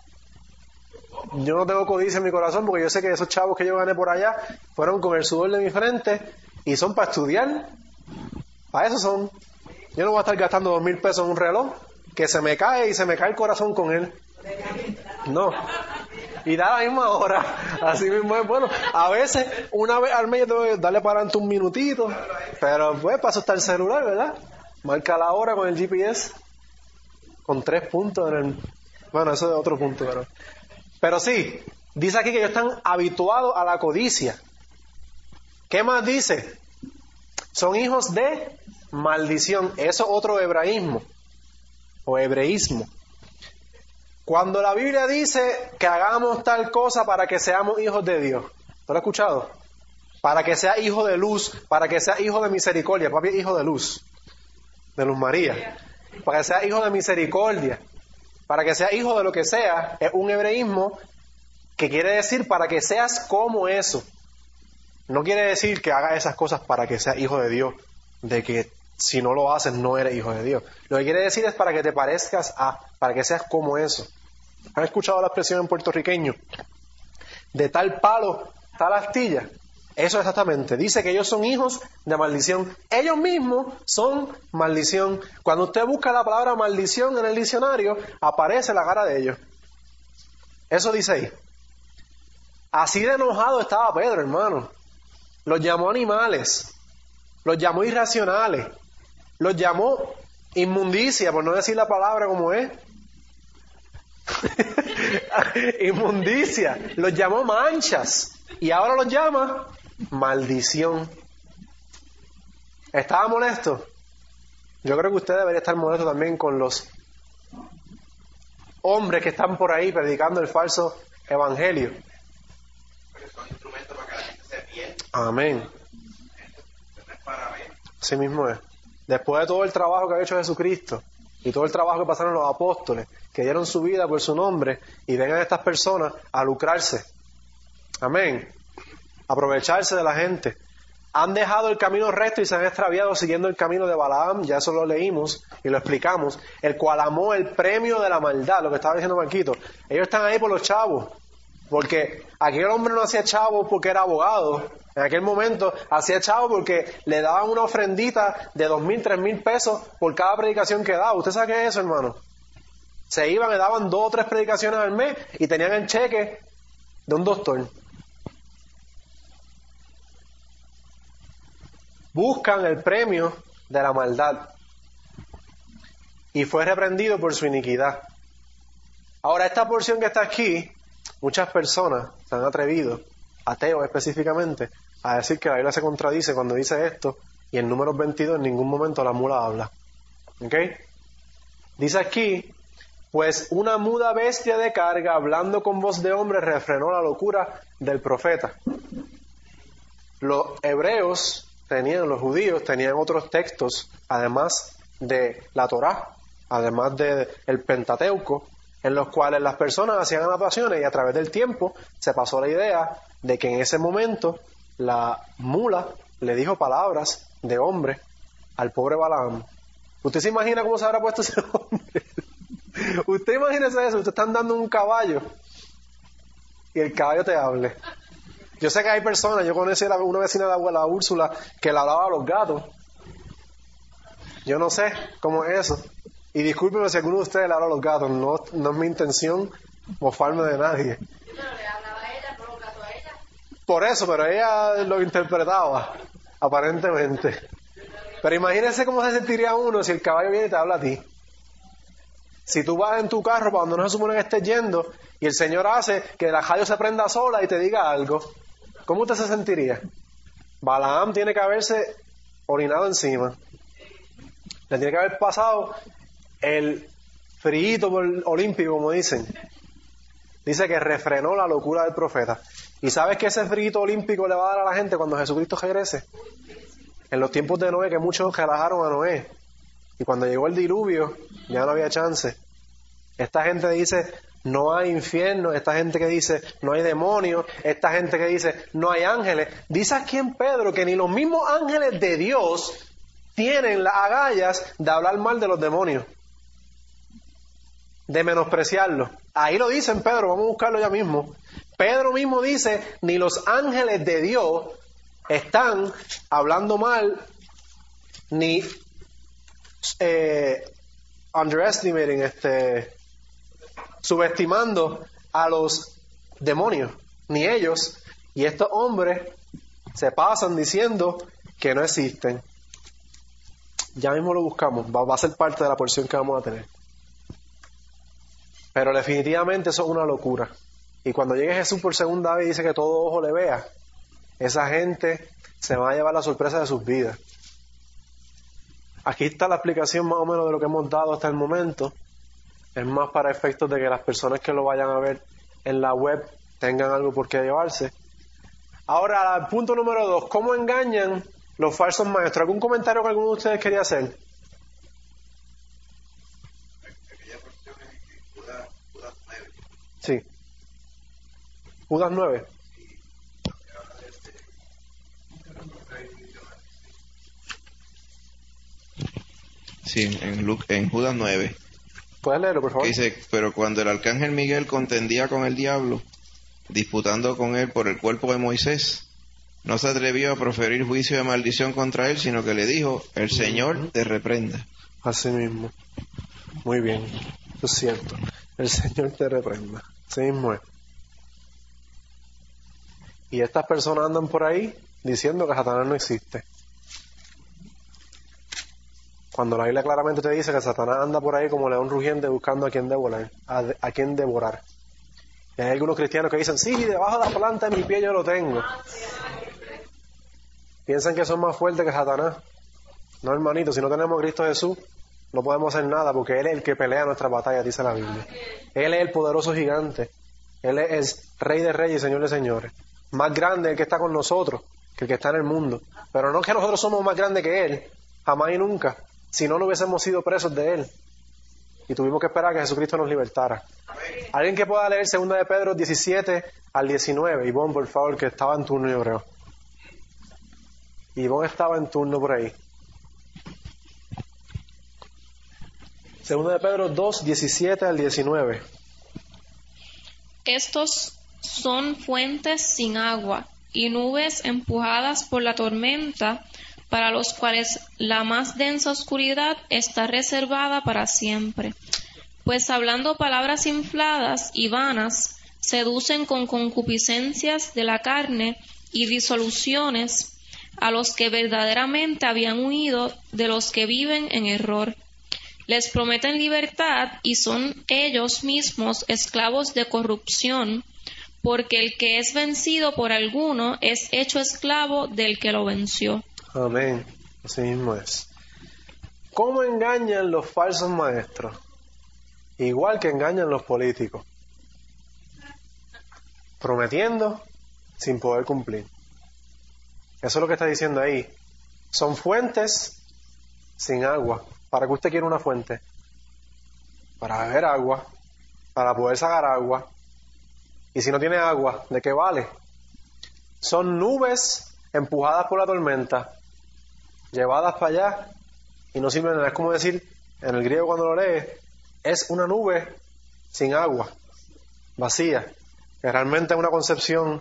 Yo no tengo codicia en mi corazón porque yo sé que esos chavos que yo gané por allá fueron con el sudor de mi frente y son para estudiar. Para eso son. Yo no voy a estar gastando 2,000 pesos en un reloj que se me cae y se me cae el corazón con él. No. Y da la misma hora. Así mismo es. Bueno, a veces, una vez al mes yo tengo que darle para adelante un minutito. Pero pues para eso está el celular, ¿verdad? Marca la hora con el GPS. Con 3 puntos en el... Bueno, eso es otro punto, pero sí, dice aquí que ellos están habituados a la codicia. ¿Qué más dice? Son hijos de maldición. Eso es otro hebraísmo o hebreísmo. Cuando la Biblia dice que hagamos tal cosa para que seamos hijos de Dios, ¿tú lo has escuchado? Para que sea hijo de luz, para que sea hijo de misericordia. Papi es hijo de Luz María. Para que sea hijo de misericordia, para que sea hijo de lo que sea, es un hebreísmo que quiere decir para que seas como eso. No quiere decir que hagas esas cosas para que seas hijo de Dios, de que si no lo haces no eres hijo de Dios. Lo que quiere decir es para que te parezcas a, para que seas como eso. ¿Han escuchado la expresión en puertorriqueño? De tal palo, tal astilla. Eso exactamente. Dice que ellos son hijos de maldición. Ellos mismos son maldición. Cuando usted busca la palabra maldición en el diccionario, aparece la cara de ellos. Eso dice ahí. Así de enojado estaba Pedro, hermano. Los llamó animales. Los llamó irracionales. Los llamó inmundicia, por no decir la palabra como es. Inmundicia. Los llamó manchas. Y ahora los llama maldición. ¿Estaba molesto? Yo creo que usted debería estar molesto también con los hombres que están por ahí predicando el falso evangelio. Amén. Así mismo es. Después de todo el trabajo que ha hecho Jesucristo y todo el trabajo que pasaron los apóstoles, que dieron su vida por su nombre, y vengan estas personas a lucrarse. Amén. Aprovecharse de la gente. Han dejado el camino recto y se han extraviado siguiendo el camino de Balaam. Ya eso lo leímos y lo explicamos. El cual amó el premio de la maldad, lo que estaba diciendo Marquito. Ellos están ahí por los chavos, porque aquel hombre no hacía chavos porque era abogado. En aquel momento hacía chavos porque le daban una ofrendita de 2,000, 3,000 pesos por cada predicación que daba. ¿Usted sabe qué es eso, hermano? Se iban, le daban 2 o 3 predicaciones al mes y tenían el cheque de un doctor. Buscan el premio de la maldad. Y fue reprendido por su iniquidad. Ahora, esta porción que está aquí, muchas personas se han atrevido, ateos específicamente, a decir que la Biblia se contradice cuando dice esto, y en Números 22 en ningún momento la mula habla. ¿Ok? Dice aquí, Pues una muda bestia de carga, hablando con voz de hombre, refrenó la locura del profeta. Los hebreos los judíos tenían otros textos, además de la Torá, además del Pentateuco, en los cuales las personas hacían anotaciones, y a través del tiempo se pasó la idea de que en ese momento la mula le dijo palabras de hombre al pobre Balaam. ¿Usted se imagina cómo se habrá puesto ese hombre? Usted imagínese eso, usted está andando en un caballo y el caballo te hable. Yo sé que hay personas, yo conocí a una vecina de la abuela Úrsula que le hablaba a los gatos. Yo no sé cómo es eso. Y discúlpenme si alguno de ustedes le habla a los gatos, no es mi intención mofarme de nadie. Pero le hablaba a ella, pero los gatos a ella. Por eso, pero ella lo interpretaba, aparentemente. Pero imagínense cómo se sentiría uno si el caballo viene y te habla a ti. Si tú vas en tu carro para donde no se supone que estés yendo y el Señor hace que la radio se prenda sola y te diga algo, ¿cómo usted se sentiría? Balaam tiene que haberse orinado encima. Le tiene que haber pasado el friito olímpico, como dicen. Dice que refrenó la locura del profeta. ¿Y sabes que ese friito olímpico le va a dar a la gente cuando Jesucristo regrese? En los tiempos de Noé, que muchos relajaron a Noé. Y cuando llegó el diluvio, ya no había chance. Esta gente dice, no hay infierno. Esta gente que dice, no hay demonios. Esta gente que dice, no hay ángeles. Dice aquí en Pedro que ni los mismos ángeles de Dios tienen las agallas de hablar mal de los demonios, de menospreciarlos. Ahí lo dice en Pedro, vamos a buscarlo ya mismo. Pedro mismo dice, ni los ángeles de Dios están hablando mal, ni underestimating, subestimando a los demonios, ni ellos. Y estos hombres se pasan diciendo que no existen. Ya mismo lo buscamos, va a ser parte de la porción que vamos a tener. Pero definitivamente eso es una locura. Y cuando llegue Jesús por segunda vez y dice que todo ojo le vea, esa gente se va a llevar la sorpresa de sus vidas. Aquí está la explicación más o menos de lo que hemos dado hasta el momento. Es más para efectos de que las personas que lo vayan a ver en la web tengan algo por qué llevarse. Ahora, el punto número 2, ¿cómo engañan los falsos maestros? ¿Algún comentario que alguno de ustedes quería hacer? Aquella porción en Judas 9. Sí. Judas 9. Sí, en Judas 9. ¿Puedes leerlo, por favor? Que dice, pero cuando el arcángel Miguel contendía con el diablo, disputando con él por el cuerpo de Moisés, no se atrevió a proferir juicio de maldición contra él, sino que le dijo, el Señor te reprenda. Así mismo. Muy bien. Eso es cierto. El Señor te reprenda. Así mismo es. Y estas personas andan por ahí diciendo que Satanás no existe. Cuando la Biblia claramente te dice que Satanás anda por ahí como león rugiente buscando a quien devorar. A quien devorar. Y hay algunos cristianos que dicen, sí, debajo de la planta de mi pie yo lo tengo. Piensan que son más fuertes que Satanás. No, hermanito, si no tenemos a Cristo Jesús, no podemos hacer nada porque Él es el que pelea nuestras batallas, dice la Biblia. Él es el poderoso gigante. Él es el Rey de Reyes y Señor de Señores. Más grande el que está con nosotros que el que está en el mundo. Pero no que nosotros somos más grandes que Él, jamás y nunca. Si no, no hubiésemos sido presos de Él. Y tuvimos que esperar a que Jesucristo nos libertara. Alguien que pueda leer 2 de Pedro 17 al 19. Ivonne, por favor, que estaba en turno, yo creo. Ivonne estaba en turno por ahí. 2 de Pedro 2, 17 al 19. Estos son fuentes sin agua y nubes empujadas por la tormenta, para los cuales la más densa oscuridad está reservada para siempre. Pues hablando palabras infladas y vanas, seducen con concupiscencias de la carne y disoluciones a los que verdaderamente habían huido de los que viven en error. Les prometen libertad y son ellos mismos esclavos de corrupción, porque el que es vencido por alguno es hecho esclavo del que lo venció. Amén. Así mismo es. ¿Cómo engañan los falsos maestros? igual que engañan los políticos, prometiendo sin poder cumplir. Eso es lo que está diciendo ahí. Son fuentes sin agua. ¿Para qué usted quiere una fuente? Para beber agua, para poder sacar agua. Y si no tiene agua, ¿de qué vale? Son nubes empujadas por la tormenta, llevadas para allá y no sirven de nada. Es como decir, en el griego cuando lo lees, es una nube sin agua, vacía, que realmente es una concepción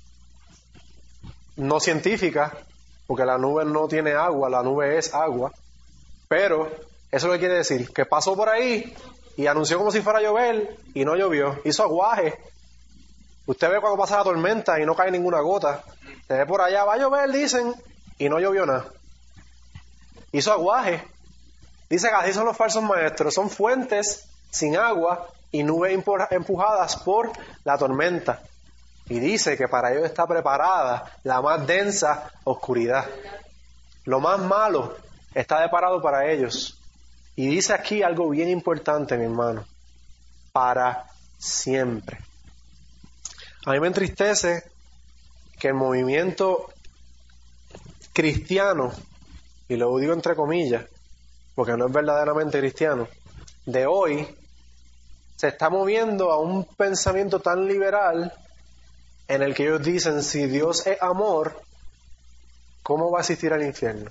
no científica, porque la nube no tiene agua, la nube es agua, pero eso es lo que quiere decir, que pasó por ahí y anunció como si fuera a llover y no llovió, hizo aguaje. Usted ve cuando pasa la tormenta y no cae ninguna gota, se ve por allá, va a llover, dicen, y no llovió nada. Hizo aguaje. Dice que así son los falsos maestros, son fuentes sin agua y nubes empujadas por la tormenta. Y dice que para ellos está preparada la más densa oscuridad. Lo más malo está deparado para ellos. Y dice aquí algo bien importante, mi hermano. Para siempre. A mí me entristece que el movimiento cristiano, y lo digo entre comillas, porque no es verdaderamente cristiano, de hoy, se está moviendo a un pensamiento tan liberal en el que ellos dicen, si Dios es amor, ¿cómo va a existir el infierno?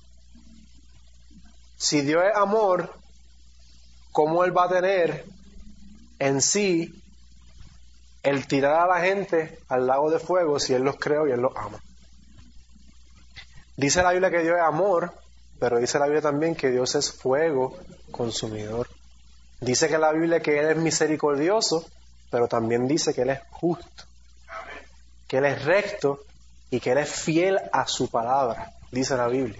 Si Dios es amor, ¿cómo Él va a tener en sí el tirar a la gente al lago de fuego si Él los creó y Él los ama? Dice la Biblia que Dios es amor, pero dice la Biblia también que Dios es fuego consumidor. Dice que la Biblia que Él es misericordioso, pero también dice que Él es justo, que Él es recto y que Él es fiel a su palabra, dice la Biblia.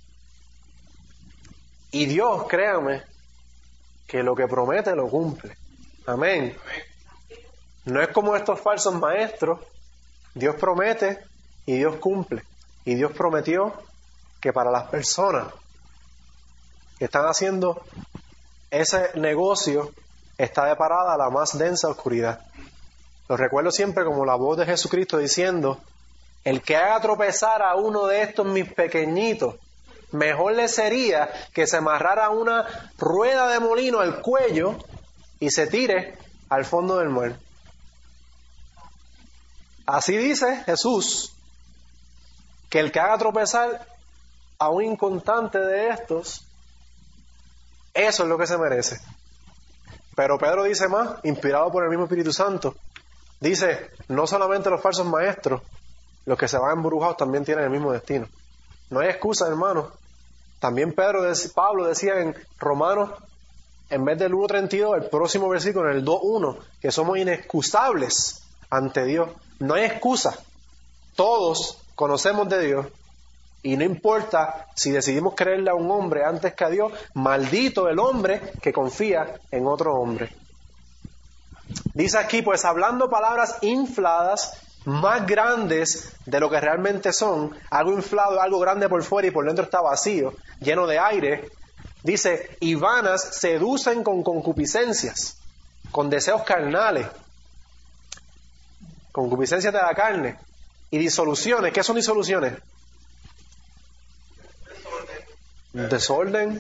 Y Dios, créame, que lo que promete lo cumple. Amén. No es como estos falsos maestros. Dios promete y Dios cumple. Y Dios prometió que para las personas que están haciendo ese negocio está deparada la más densa oscuridad. Lo recuerdo siempre como la voz de Jesucristo diciendo, el que haga tropezar a uno de estos mis pequeñitos, mejor le sería que se amarrara una rueda de molino al cuello y se tire al fondo del mar. Así dice Jesús, que el que haga tropezar a un inconstante de estos, eso es lo que se merece. Pero Pedro dice más, inspirado por el mismo Espíritu Santo, dice, no solamente los falsos maestros, los que se van embrujados también tienen el mismo destino. No hay excusa, hermano. También Pablo decía en Romanos, en vez del 1.32, el próximo versículo, en el 2.1, que somos inexcusables ante Dios. No hay excusa. Todos conocemos de Dios y no importa si decidimos creerle a un hombre antes que a Dios, maldito el hombre que confía en otro hombre. Dice aquí, pues hablando palabras infladas, más grandes de lo que realmente son, algo inflado, algo grande por fuera y por dentro está vacío, lleno de aire. Dice, y vanas seducen con concupiscencias, con deseos carnales, concupiscencias de la carne, y disoluciones. ¿Qué son disoluciones? Desorden.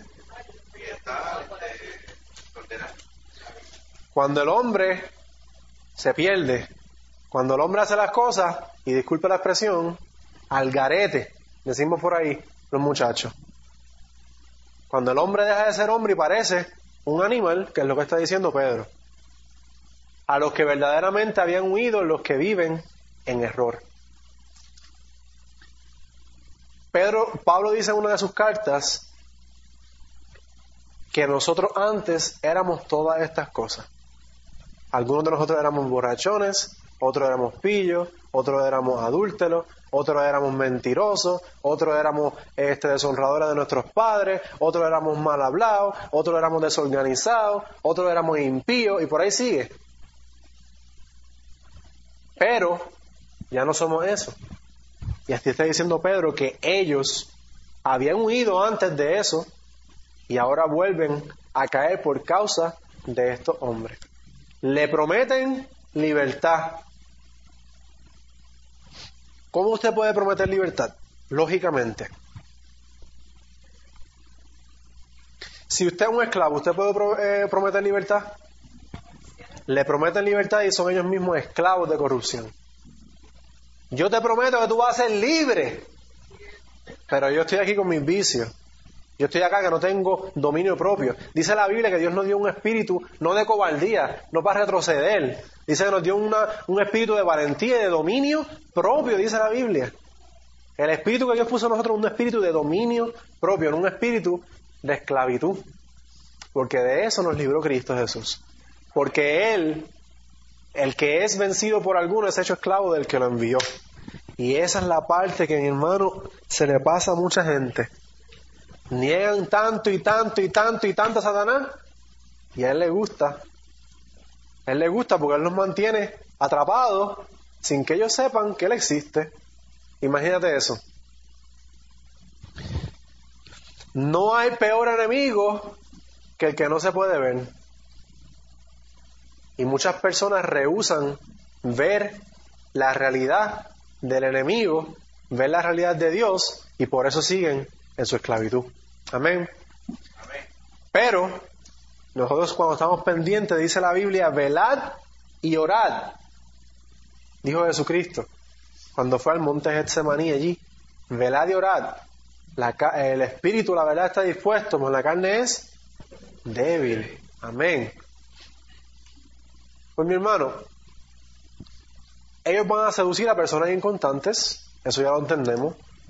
Cuando el hombre se pierde, cuando el hombre hace las cosas, y disculpe la expresión, al garete, decimos por ahí los muchachos. Cuando el hombre deja de ser hombre y parece un animal, que es lo que está diciendo Pedro. A los que verdaderamente habían huido, los que viven en error. Pablo dice en una de sus cartas que nosotros antes éramos todas estas cosas. Algunos de nosotros éramos borrachones, otros éramos pillos, otros éramos adúlteros, otros éramos mentirosos, otros éramos deshonradores de nuestros padres, otros éramos mal hablados, otros éramos desorganizados, otros éramos impíos, y por ahí sigue. Pero ya no somos eso. Y así está diciendo Pedro que ellos habían huido antes de eso y ahora vuelven a caer por causa de estos hombres. Le prometen libertad. ¿Cómo usted puede prometer libertad? Lógicamente. Si usted es un esclavo, ¿usted puede prometer libertad? Le prometen libertad y son ellos mismos esclavos de corrupción. Yo te prometo que tú vas a ser libre, pero yo estoy aquí con mis vicios. Yo estoy acá que no tengo dominio propio. Dice la Biblia que Dios nos dio un espíritu no de cobardía, no para retroceder. Dice que nos dio un espíritu de valentía y de dominio propio, dice la Biblia. El espíritu que Dios puso en nosotros es un espíritu de dominio propio, no un espíritu de esclavitud. Porque de eso nos libró Cristo Jesús. Porque Él, el que es vencido por alguno, es hecho esclavo del que lo envió. Y esa es la parte que, mi hermano, se le pasa a mucha gente. Niegan tanto y tanto y tanto y tanto a Satanás, y a Él le gusta. A Él le gusta porque Él los mantiene atrapados sin que ellos sepan que Él existe. Imagínate eso. No hay peor enemigo que el que no se puede ver. Y muchas personas rehúsan ver la realidad del enemigo, ver la realidad de Dios, y por eso siguen en su esclavitud. Amén. Pero nosotros, cuando estamos pendientes, dice la Biblia, velad y orad, dijo Jesucristo cuando fue al monte Getsemaní allí. Velad y orad. El espíritu, la verdad, está dispuesto, pero la carne es débil. Amén. Pues mi hermano, ellos van a seducir a personas inconstantes, eso ya lo entendemos.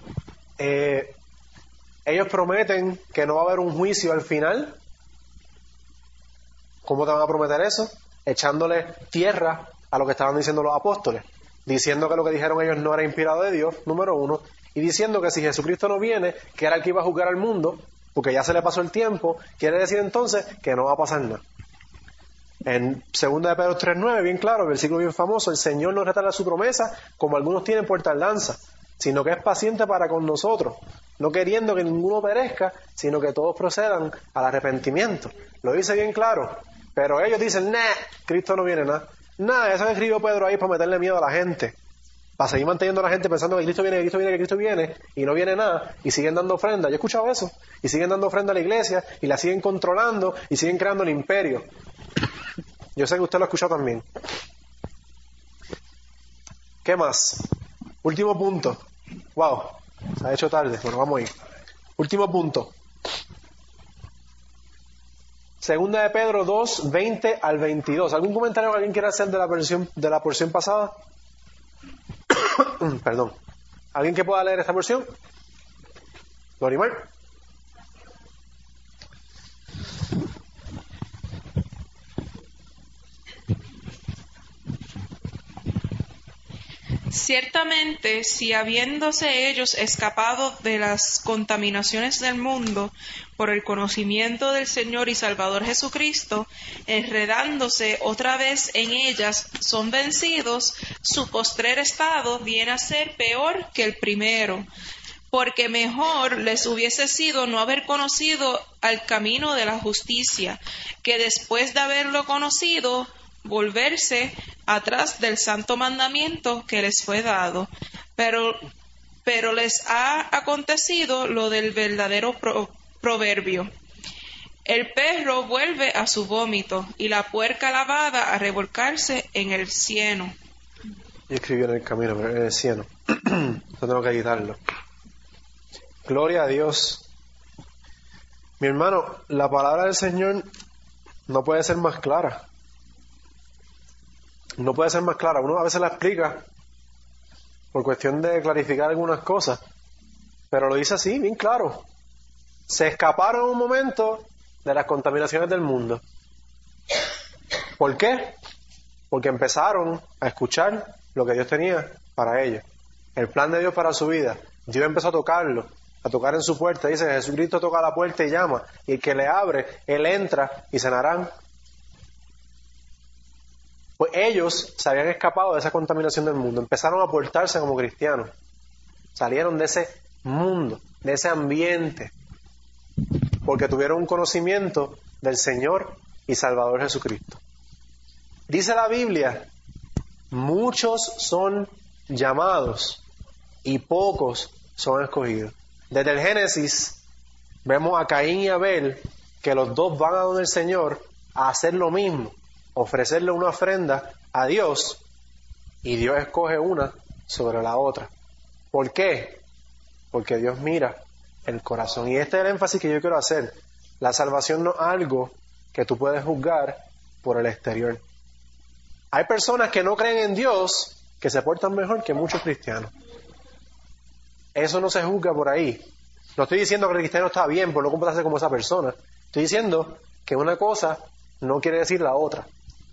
Ellos prometen que no va a haber un juicio al final. ¿Cómo te van a prometer eso? Echándole tierra a lo que estaban diciendo los apóstoles, diciendo que lo que dijeron ellos no era inspirado de Dios, número uno, y diciendo que si Jesucristo no viene, que era el que iba a juzgar al mundo, porque ya se le pasó el tiempo, quiere decir entonces que no va a pasar nada. En 2 de Pedro 3:9, bien claro, el versículo bien famoso, el Señor no retarda su promesa, como algunos tienen por tardanza, sino que es paciente para con nosotros, no queriendo que ninguno perezca, sino que todos procedan al arrepentimiento. Lo dice bien claro, pero ellos dicen, Cristo no viene nada. Nada, eso que escribió Pedro ahí para meterle miedo a la gente, para seguir manteniendo a la gente pensando que Cristo viene, que Cristo viene, que Cristo viene, y no viene nada, y siguen dando ofrenda. Yo he escuchado eso, y siguen dando ofrenda a la iglesia, y la siguen controlando, y siguen creando el imperio. Yo sé que usted lo ha escuchado también. ¿Qué más? Último punto. Wow, se ha hecho tarde, bueno, vamos a ir. Último punto. 2 de Pedro 2, 20 al 22. ¿Algún comentario que alguien quiera hacer de la porción pasada? Perdón. ¿Alguien que pueda leer esta porción? Lorimar. Ciertamente, si habiéndose ellos escapado de las contaminaciones del mundo por el conocimiento del Señor y Salvador Jesucristo, enredándose otra vez en ellas, son vencidos, su postrer estado viene a ser peor que el primero. Porque mejor les hubiese sido no haber conocido al camino de la justicia, que después de haberlo conocido, volverse atrás del santo mandamiento que les fue dado. Pero les ha acontecido lo del verdadero proverbio. El perro vuelve a su vómito y la puerca lavada a revolcarse en el cieno. Y escribió en el camino, pero en el cieno. Yo tengo que quitarlo. Gloria a Dios. Mi hermano, la palabra del Señor no puede ser más clara. No puede ser más clara. Uno a veces la explica por cuestión de clarificar algunas cosas, pero lo dice así, bien claro. Se escaparon en un momento de las contaminaciones del mundo. ¿Por qué? Porque empezaron a escuchar lo que Dios tenía para ellos. El plan de Dios para su vida. Dios empezó a tocarlo, a tocar en su puerta. Dice que Jesucristo toca la puerta y llama, y el que le abre, Él entra y cenarán. Pues ellos se habían escapado de esa contaminación del mundo, empezaron a portarse como cristianos, salieron de ese mundo, de ese ambiente, porque tuvieron un conocimiento del Señor y Salvador Jesucristo. Dice la Biblia, muchos son llamados y pocos son escogidos. Desde el Génesis vemos a Caín y Abel, que los dos van a donde el Señor a hacer lo mismo, ofrecerle una ofrenda a Dios, y Dios escoge una sobre la otra. ¿Por qué? Porque Dios mira el corazón. Y este es el énfasis que yo quiero hacer. La salvación no es algo que tú puedes juzgar por el exterior. Hay personas que no creen en Dios que se portan mejor que muchos cristianos. Eso no se juzga por ahí. No estoy diciendo que el cristiano está bien por no comportarse como esa persona. Estoy diciendo que una cosa no quiere decir la otra.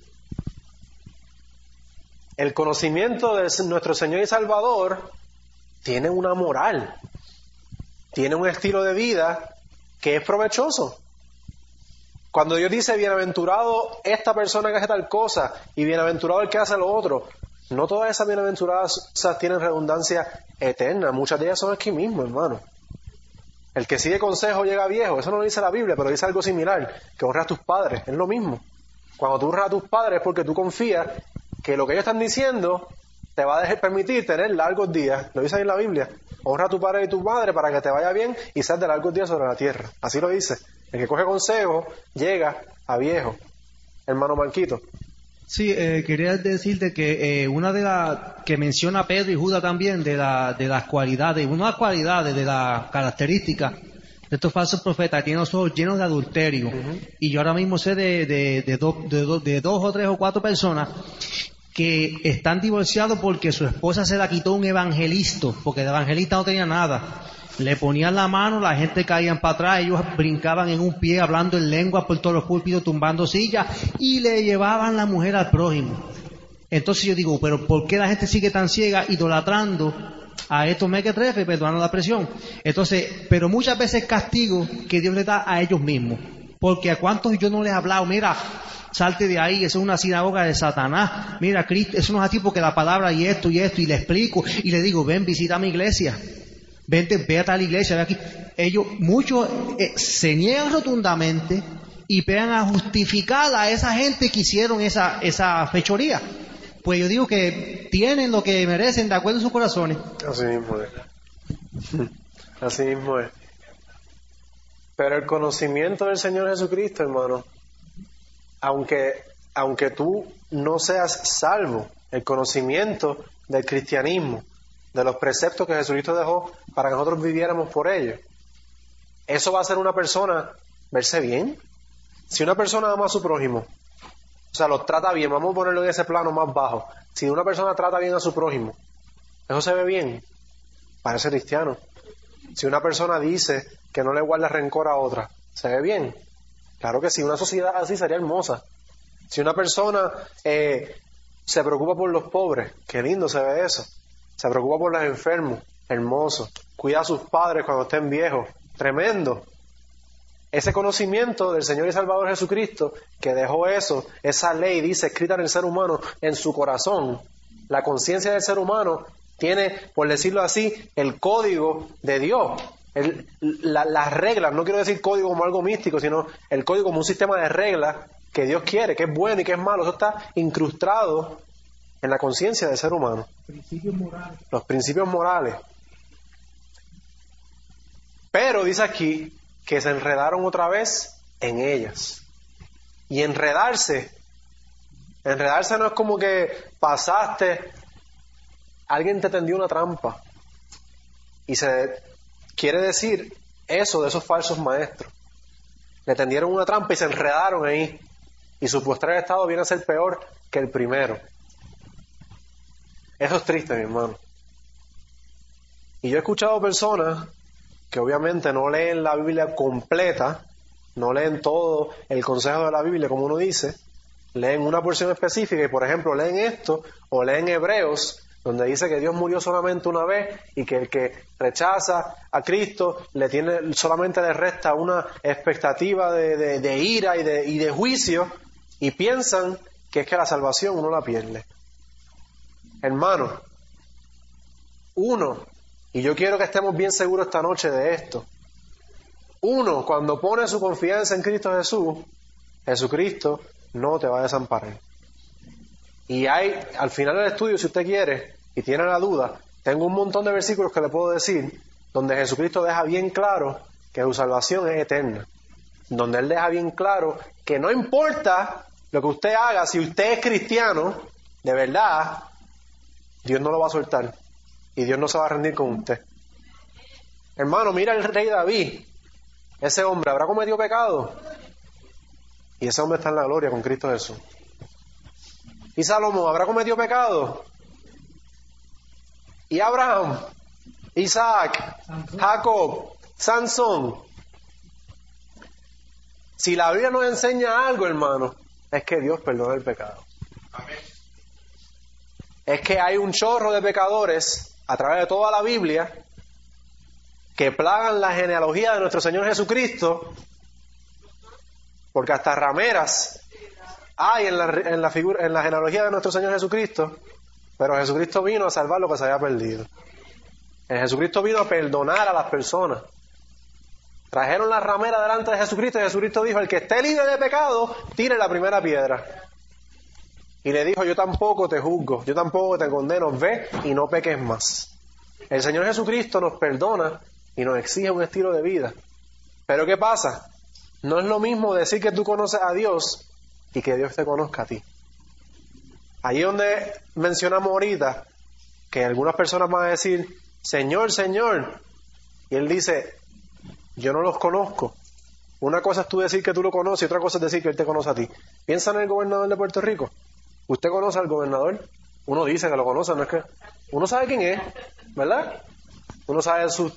El conocimiento de nuestro Señor y Salvador tiene una moral, tiene un estilo de vida que es provechoso. Cuando Dios dice, bienaventurado esta persona que hace tal cosa y bienaventurado el que hace lo otro, no todas esas bienaventuradas tienen redundancia eterna, muchas de ellas son aquí mismo, hermano. El que sigue consejo llega viejo, eso no lo dice la Biblia, pero dice algo similar, que honras a tus padres, es lo mismo. Cuando tú honras a tus padres es porque tú confías que lo que ellos están diciendo te va a permitir tener largos días, lo dice ahí en la Biblia, honra a tu padre y tu madre para que te vaya bien y seas de largos días sobre la tierra, así lo dice. El que coge consejo llega a viejo. Hermano Marquito. Sí, quería decirte que una de las que menciona Pedro y Judas también de las cualidades, una de las cualidades de las características de estos falsos profetas, tienen los ojos llenos de adulterio. Y yo ahora mismo sé de dos o tres o cuatro personas que están divorciados porque su esposa se la quitó un evangelista, porque de evangelista no tenía nada. Le ponían la mano, la gente caían para atrás, ellos brincaban en un pie, hablando en lengua por todos los púlpitos, tumbando sillas, y le llevaban la mujer al prójimo. Entonces yo digo, pero ¿por qué la gente sigue tan ciega, idolatrando a estos mequetrefes, perdonando la expresión? Entonces, pero muchas veces castigo que Dios le da a ellos mismos, porque a cuántos yo no les he hablado, mira, salte de ahí, eso es una sinagoga de Satanás, mira, Cristo, eso no es así porque la palabra y esto, y le explico, y le digo, ven, visita mi iglesia. Vente, ve a tal iglesia, ve aquí. Ellos, muchos se niegan rotundamente y pegan a justificar a esa gente que hicieron esa fechoría. Pues yo digo que tienen lo que merecen de acuerdo a sus corazones. Así mismo es. Así mismo es. Pero el conocimiento del Señor Jesucristo, hermano, aunque tú no seas salvo, el conocimiento del cristianismo, de los preceptos que Jesucristo dejó para que nosotros viviéramos por ellos, eso va a hacer una persona verse bien. Si una persona ama a su prójimo, o sea, lo trata bien, vamos a ponerlo en ese plano más bajo, si una persona trata bien a su prójimo, ¿eso se ve bien? Parece cristiano. Si una persona dice que no le guarda rencor a otra, ¿se ve bien? Claro que sí, una sociedad así sería hermosa. Si una persona se preocupa por los pobres, qué lindo se ve eso. Se preocupa por los enfermos, hermoso. Cuida a sus padres cuando estén viejos, tremendo. Ese conocimiento del Señor y Salvador Jesucristo, que dejó eso, esa ley dice escrita en el ser humano, en su corazón. La conciencia del ser humano tiene, por decirlo así, el código de Dios. Las reglas, no quiero decir código como algo místico, sino el código como un sistema de reglas que Dios quiere, que es bueno y que es malo. Eso está incrustado en la conciencia del ser humano. Principios morales. Los principios morales. Pero dice aquí que se enredaron otra vez en ellas. Y enredarse no es como que pasaste, alguien te tendió una trampa. Y se quiere decir eso de esos falsos maestros. Le tendieron una trampa y se enredaron ahí. Y su postrer estado viene a ser peor que el primero. Eso es triste, mi hermano. Y yo he escuchado personas que obviamente no leen la Biblia completa, no leen todo el consejo de la Biblia como uno dice, leen una porción específica y por ejemplo leen esto o leen Hebreos, donde dice que Dios murió solamente una vez y que el que rechaza a Cristo solamente le resta una expectativa de ira y de juicio, y piensan que es que la salvación uno la pierde. Hermano, y yo quiero que estemos bien seguros esta noche de esto, cuando pone su confianza en Cristo Jesús, Jesucristo no te va a desamparar. Y hay, al final del estudio, si usted quiere y tiene la duda, tengo un montón de versículos que le puedo decir donde Jesucristo deja bien claro que su salvación es eterna, donde Él deja bien claro que no importa lo que usted haga, si usted es cristiano, de verdad, Dios no lo va a soltar y Dios no se va a rendir con usted. Hermano, mira el rey David, ese hombre habrá cometido pecado y ese hombre está en la gloria con Cristo Jesús. Y Salomón habrá cometido pecado, y Abraham, Isaac, Jacob, Sansón. Si la Biblia nos enseña algo, hermano, es que Dios perdona el pecado. Amén. Es que hay un chorro de pecadores a través de toda la Biblia que plagan la genealogía de nuestro Señor Jesucristo, porque hasta rameras hay en la genealogía de nuestro Señor Jesucristo, pero Jesucristo vino a salvar lo que se había perdido. Jesucristo vino a perdonar a las personas. Trajeron la ramera delante de Jesucristo y Jesucristo dijo: el que esté libre de pecado, tire la primera piedra. Y le dijo: yo tampoco te juzgo, yo tampoco te condeno, ve y no peques más. El Señor Jesucristo nos perdona y nos exige un estilo de vida. Pero ¿qué pasa? No es lo mismo decir que tú conoces a Dios y que Dios te conozca a ti. Ahí donde mencionamos ahorita que algunas personas van a decir: Señor, Señor, y Él dice: yo no los conozco. Una cosa es tú decir que tú lo conoces y otra cosa es decir que Él te conoce a ti. Piensa en el gobernador de Puerto Rico. ¿Usted conoce al gobernador? Uno dice que lo conoce, no es que... Uno sabe quién es, ¿verdad? Uno sabe su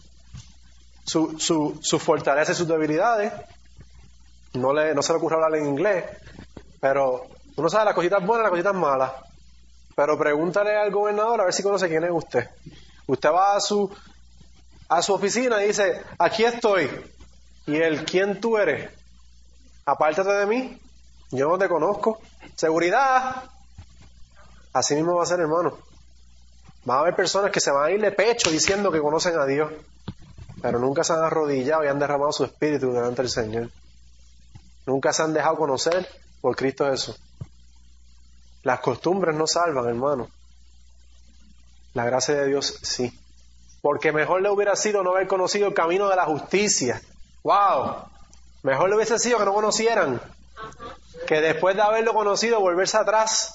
fortaleza y sus debilidades. No se le ocurre hablar en inglés, pero uno sabe las cositas buenas y las cositas malas. Pero pregúntale al gobernador a ver si conoce quién es usted. Usted va a su oficina y dice: aquí estoy. Y él: ¿quién tú eres? Apártate de mí, yo no te conozco. Seguridad. Así mismo va a ser, hermano. Va a haber personas que se van a ir de pecho diciendo que conocen a Dios, pero nunca se han arrodillado y han derramado su espíritu delante del Señor. Nunca se han dejado conocer por Cristo Jesús. Las costumbres no salvan, hermano. La gracia de Dios sí. Porque mejor le hubiera sido no haber conocido el camino de la justicia. ¡Wow! Mejor le hubiese sido que no conocieran, que después de haberlo conocido volverse atrás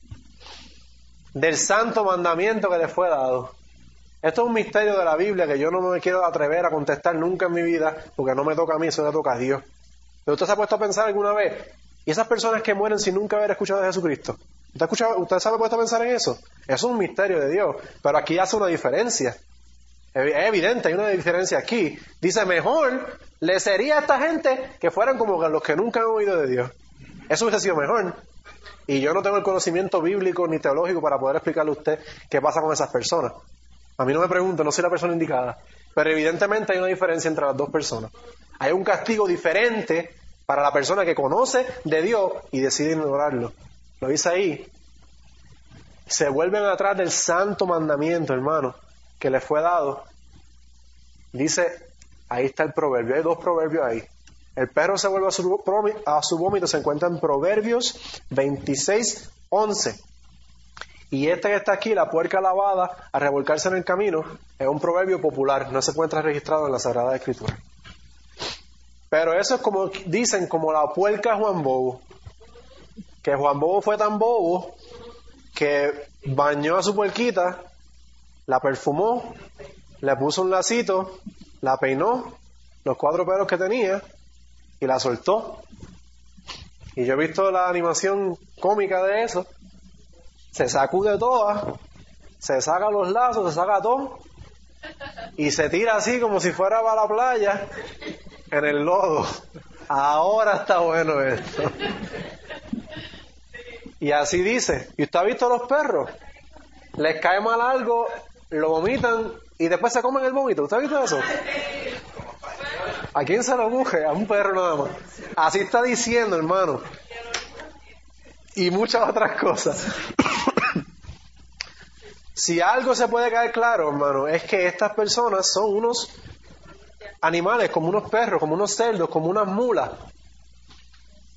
del santo mandamiento que les fue dado. Esto es un misterio de la Biblia que yo no me quiero atrever a contestar nunca en mi vida, porque no me toca a mí, eso le toca a Dios. Pero usted se ha puesto a pensar alguna vez, y esas personas que mueren sin nunca haber escuchado de Jesucristo, ¿usted se ha puesto a pensar en eso? Eso es un misterio de Dios, pero aquí hace una diferencia. Es evidente, hay una diferencia aquí. Dice: mejor le sería a esta gente que fueran como los que nunca han oído de Dios. Eso hubiese sido mejor. Y yo no tengo el conocimiento bíblico ni teológico para poder explicarle a usted qué pasa con esas personas. A mí no me pregunto, no soy la persona indicada. Pero evidentemente hay una diferencia entre las dos personas. Hay un castigo diferente para la persona que conoce de Dios y decide ignorarlo. Lo dice ahí. Se vuelven atrás del santo mandamiento, hermano, que les fue dado. Dice, ahí está el proverbio. Hay dos proverbios ahí. El perro se vuelve a su vómito, se encuentra en Proverbios 26:11. Y este que está aquí, la puerca lavada a revolcarse en el camino, es un proverbio popular, no se encuentra registrado en la Sagrada Escritura. Pero eso es como dicen, como la puerca Juan Bobo. Que Juan Bobo fue tan bobo que bañó a su puerquita, la perfumó, le puso un lacito, la peinó, los 4 pelos que tenía, y la soltó. Y yo he visto la animación cómica de eso. Se sacude toda, se saca los lazos, se saca todo, y se tira así como si fuera para la playa en el lodo. Ahora está bueno esto. Y así dice. ¿Y usted ha visto a los perros? Les cae mal algo, lo vomitan y después se comen el vómito. ¿Usted ha visto eso? ¿A quién se lo buje? A un perro nada más. Así está diciendo, hermano. Y muchas otras cosas. Si algo se puede caer claro, hermano, es que estas personas son unos animales, como unos perros, como unos cerdos, como unas mulas.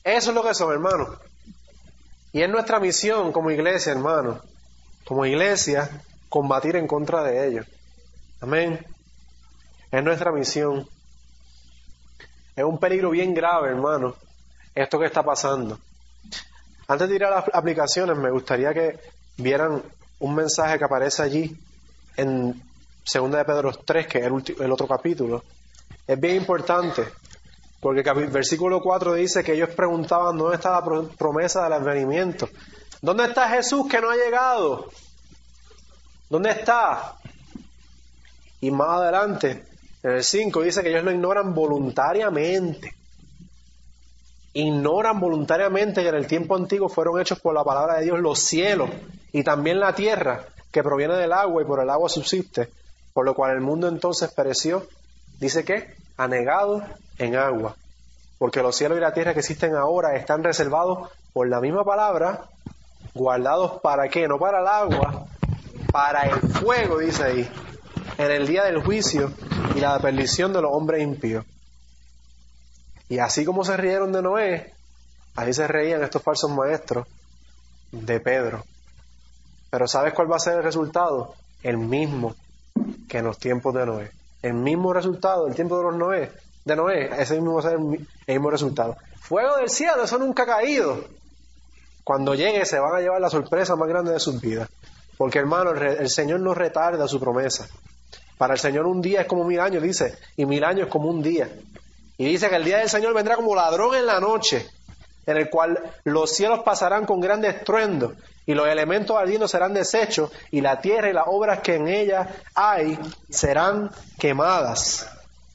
Eso es lo que son, hermanos. Y es nuestra misión como iglesia, hermanos, como iglesia, combatir en contra de ellos. Amén. Es nuestra misión. Es un peligro bien grave, hermano, esto que está pasando. Antes de ir a las aplicaciones, me gustaría que vieran un mensaje que aparece allí en 2 de Pedro 3, que es el otro capítulo. Es bien importante, porque el versículo 4 dice que ellos preguntaban dónde está la promesa del advenimiento. ¿Dónde está Jesús que no ha llegado? ¿Dónde está? Y más adelante, en el 5, dice que ellos lo ignoran voluntariamente. Ignoran voluntariamente que en el tiempo antiguo fueron hechos por la palabra de Dios los cielos y también la tierra, que proviene del agua y por el agua subsiste, por lo cual el mundo entonces pereció, dice que, anegado en agua. Porque los cielos y la tierra que existen ahora están reservados por la misma palabra, guardados ¿para qué? No para el agua, para el fuego, dice ahí, en el día del juicio y la perdición de los hombres impíos. Y así como se rieron de Noé, así se reían estos falsos maestros de Pedro. Pero ¿sabes cuál va a ser el resultado? El mismo que en los tiempos de Noé. El mismo resultado, el tiempo de Noé, ese mismo va a ser el mismo resultado. Fuego del cielo, eso nunca ha caído. Cuando llegue se van a llevar la sorpresa más grande de sus vidas. Porque, hermano, el Señor no retarda su promesa. Para el Señor un día es como 1000 años, dice, y 1000 años es como un día. Y dice que el día del Señor vendrá como ladrón en la noche, en el cual los cielos pasarán con gran estruendo, y los elementos ardiendo serán deshechos, y la tierra y las obras que en ella hay serán quemadas.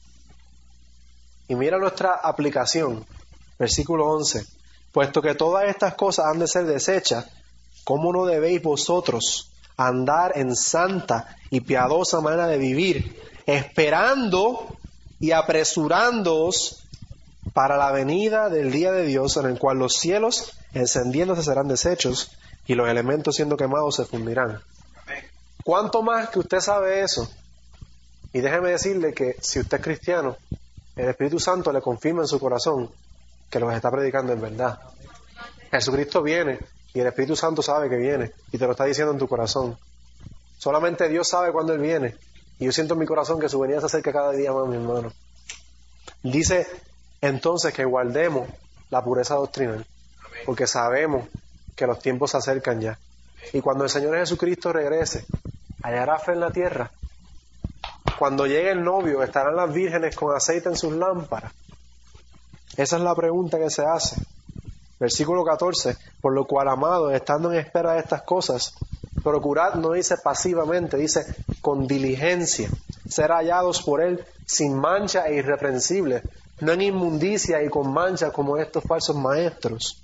Y mira nuestra aplicación, versículo 11. Puesto que todas estas cosas han de ser deshechas, ¿cómo no debéis vosotros andar en santa y piadosa manera de vivir, esperando y apresurándoos para la venida del día de Dios, en el cual los cielos encendiéndose serán deshechos y los elementos siendo quemados se fundirán? ¿Cuánto más que usted sabe eso? Y déjeme decirle que si usted es cristiano, el Espíritu Santo le confirma en su corazón que lo que está predicando es verdad. Jesucristo viene y el Espíritu Santo sabe que viene y te lo está diciendo en tu corazón. Solamente Dios sabe cuándo Él viene. Y yo siento en mi corazón que su venida se acerca cada día más, mi hermano. Dice entonces que guardemos la pureza doctrinal, porque sabemos que los tiempos se acercan ya. Y cuando el Señor Jesucristo regrese, hallará fe en la tierra. Cuando llegue el novio, ¿estarán las vírgenes con aceite en sus lámparas? Esa es la pregunta que se hace. Versículo 14, por lo cual, amados, estando en espera de estas cosas, procurad, no dice pasivamente, dice con diligencia, ser hallados por Él sin mancha e irreprensibles, no en inmundicia y con mancha como estos falsos maestros,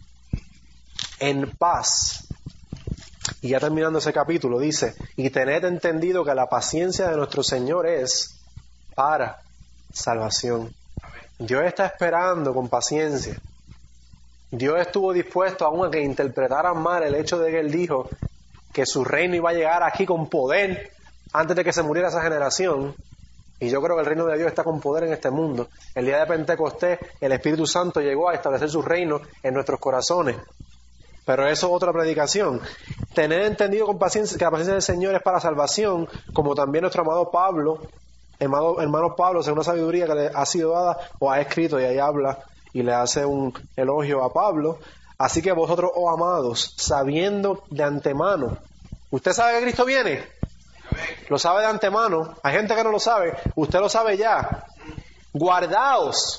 en paz. Y ya terminando ese capítulo dice, y tened entendido que la paciencia de nuestro Señor es para salvación. Dios está esperando con paciencia. Dios estuvo dispuesto aún a que interpretaran mal el hecho de que Él dijo que su reino iba a llegar aquí con poder antes de que se muriera esa generación. Y yo creo que el reino de Dios está con poder en este mundo. El día de Pentecostés, el Espíritu Santo llegó a establecer su reino en nuestros corazones. Pero eso es otra predicación. Tener entendido con paciencia que la paciencia del Señor es para salvación, como también nuestro amado Pablo, hermano Pablo, según la sabiduría que le ha sido dada, o ha escrito, y ahí habla y le hace un elogio a Pablo. Así que vosotros, oh amados, sabiendo de antemano. ¿Usted sabe que Cristo viene? Lo sabe de antemano. Hay gente que no lo sabe. Usted lo sabe ya. Guardaos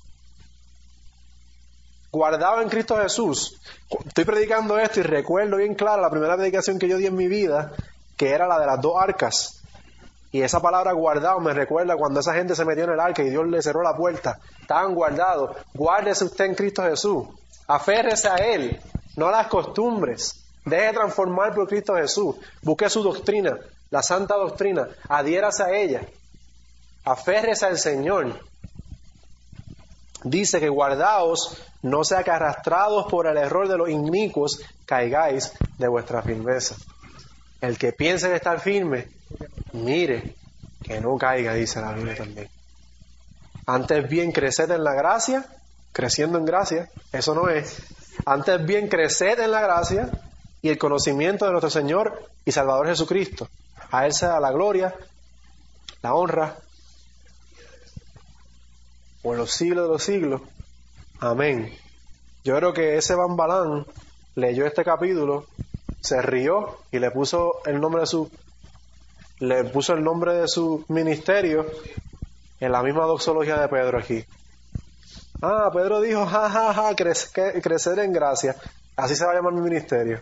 en Cristo Jesús. Estoy predicando esto y recuerdo bien claro la primera predicación que yo di en mi vida, que era la de las 2 arcas. Y esa palabra guardado me recuerda cuando esa gente se metió en el arca y Dios le cerró la puerta. Estaban guardados. Guárdese usted en Cristo Jesús. Aférrese a Él, no a las costumbres. Deje de transformar por Cristo Jesús. Busque su doctrina, la santa doctrina. Adhiérase a ella. Aférrese al Señor. Dice que guardaos, no sea que arrastrados por el error de los inicuos, caigáis de vuestra firmeza. El que piense en estar firme, mire que no caiga, dice la Biblia también. Antes bien, creced en la gracia creciendo en gracia. Eso no es. Antes bien, creced en la gracia y el conocimiento de nuestro Señor y Salvador Jesucristo. A Él sea la gloria, la honra, por los siglos de los siglos. Amén. Yo creo que ese Bambalán leyó este capítulo, se rió y le puso el nombre de su ministerio en la misma doxología de Pedro aquí. Pedro dijo, crecer en gracia. Así se va a llamar mi ministerio.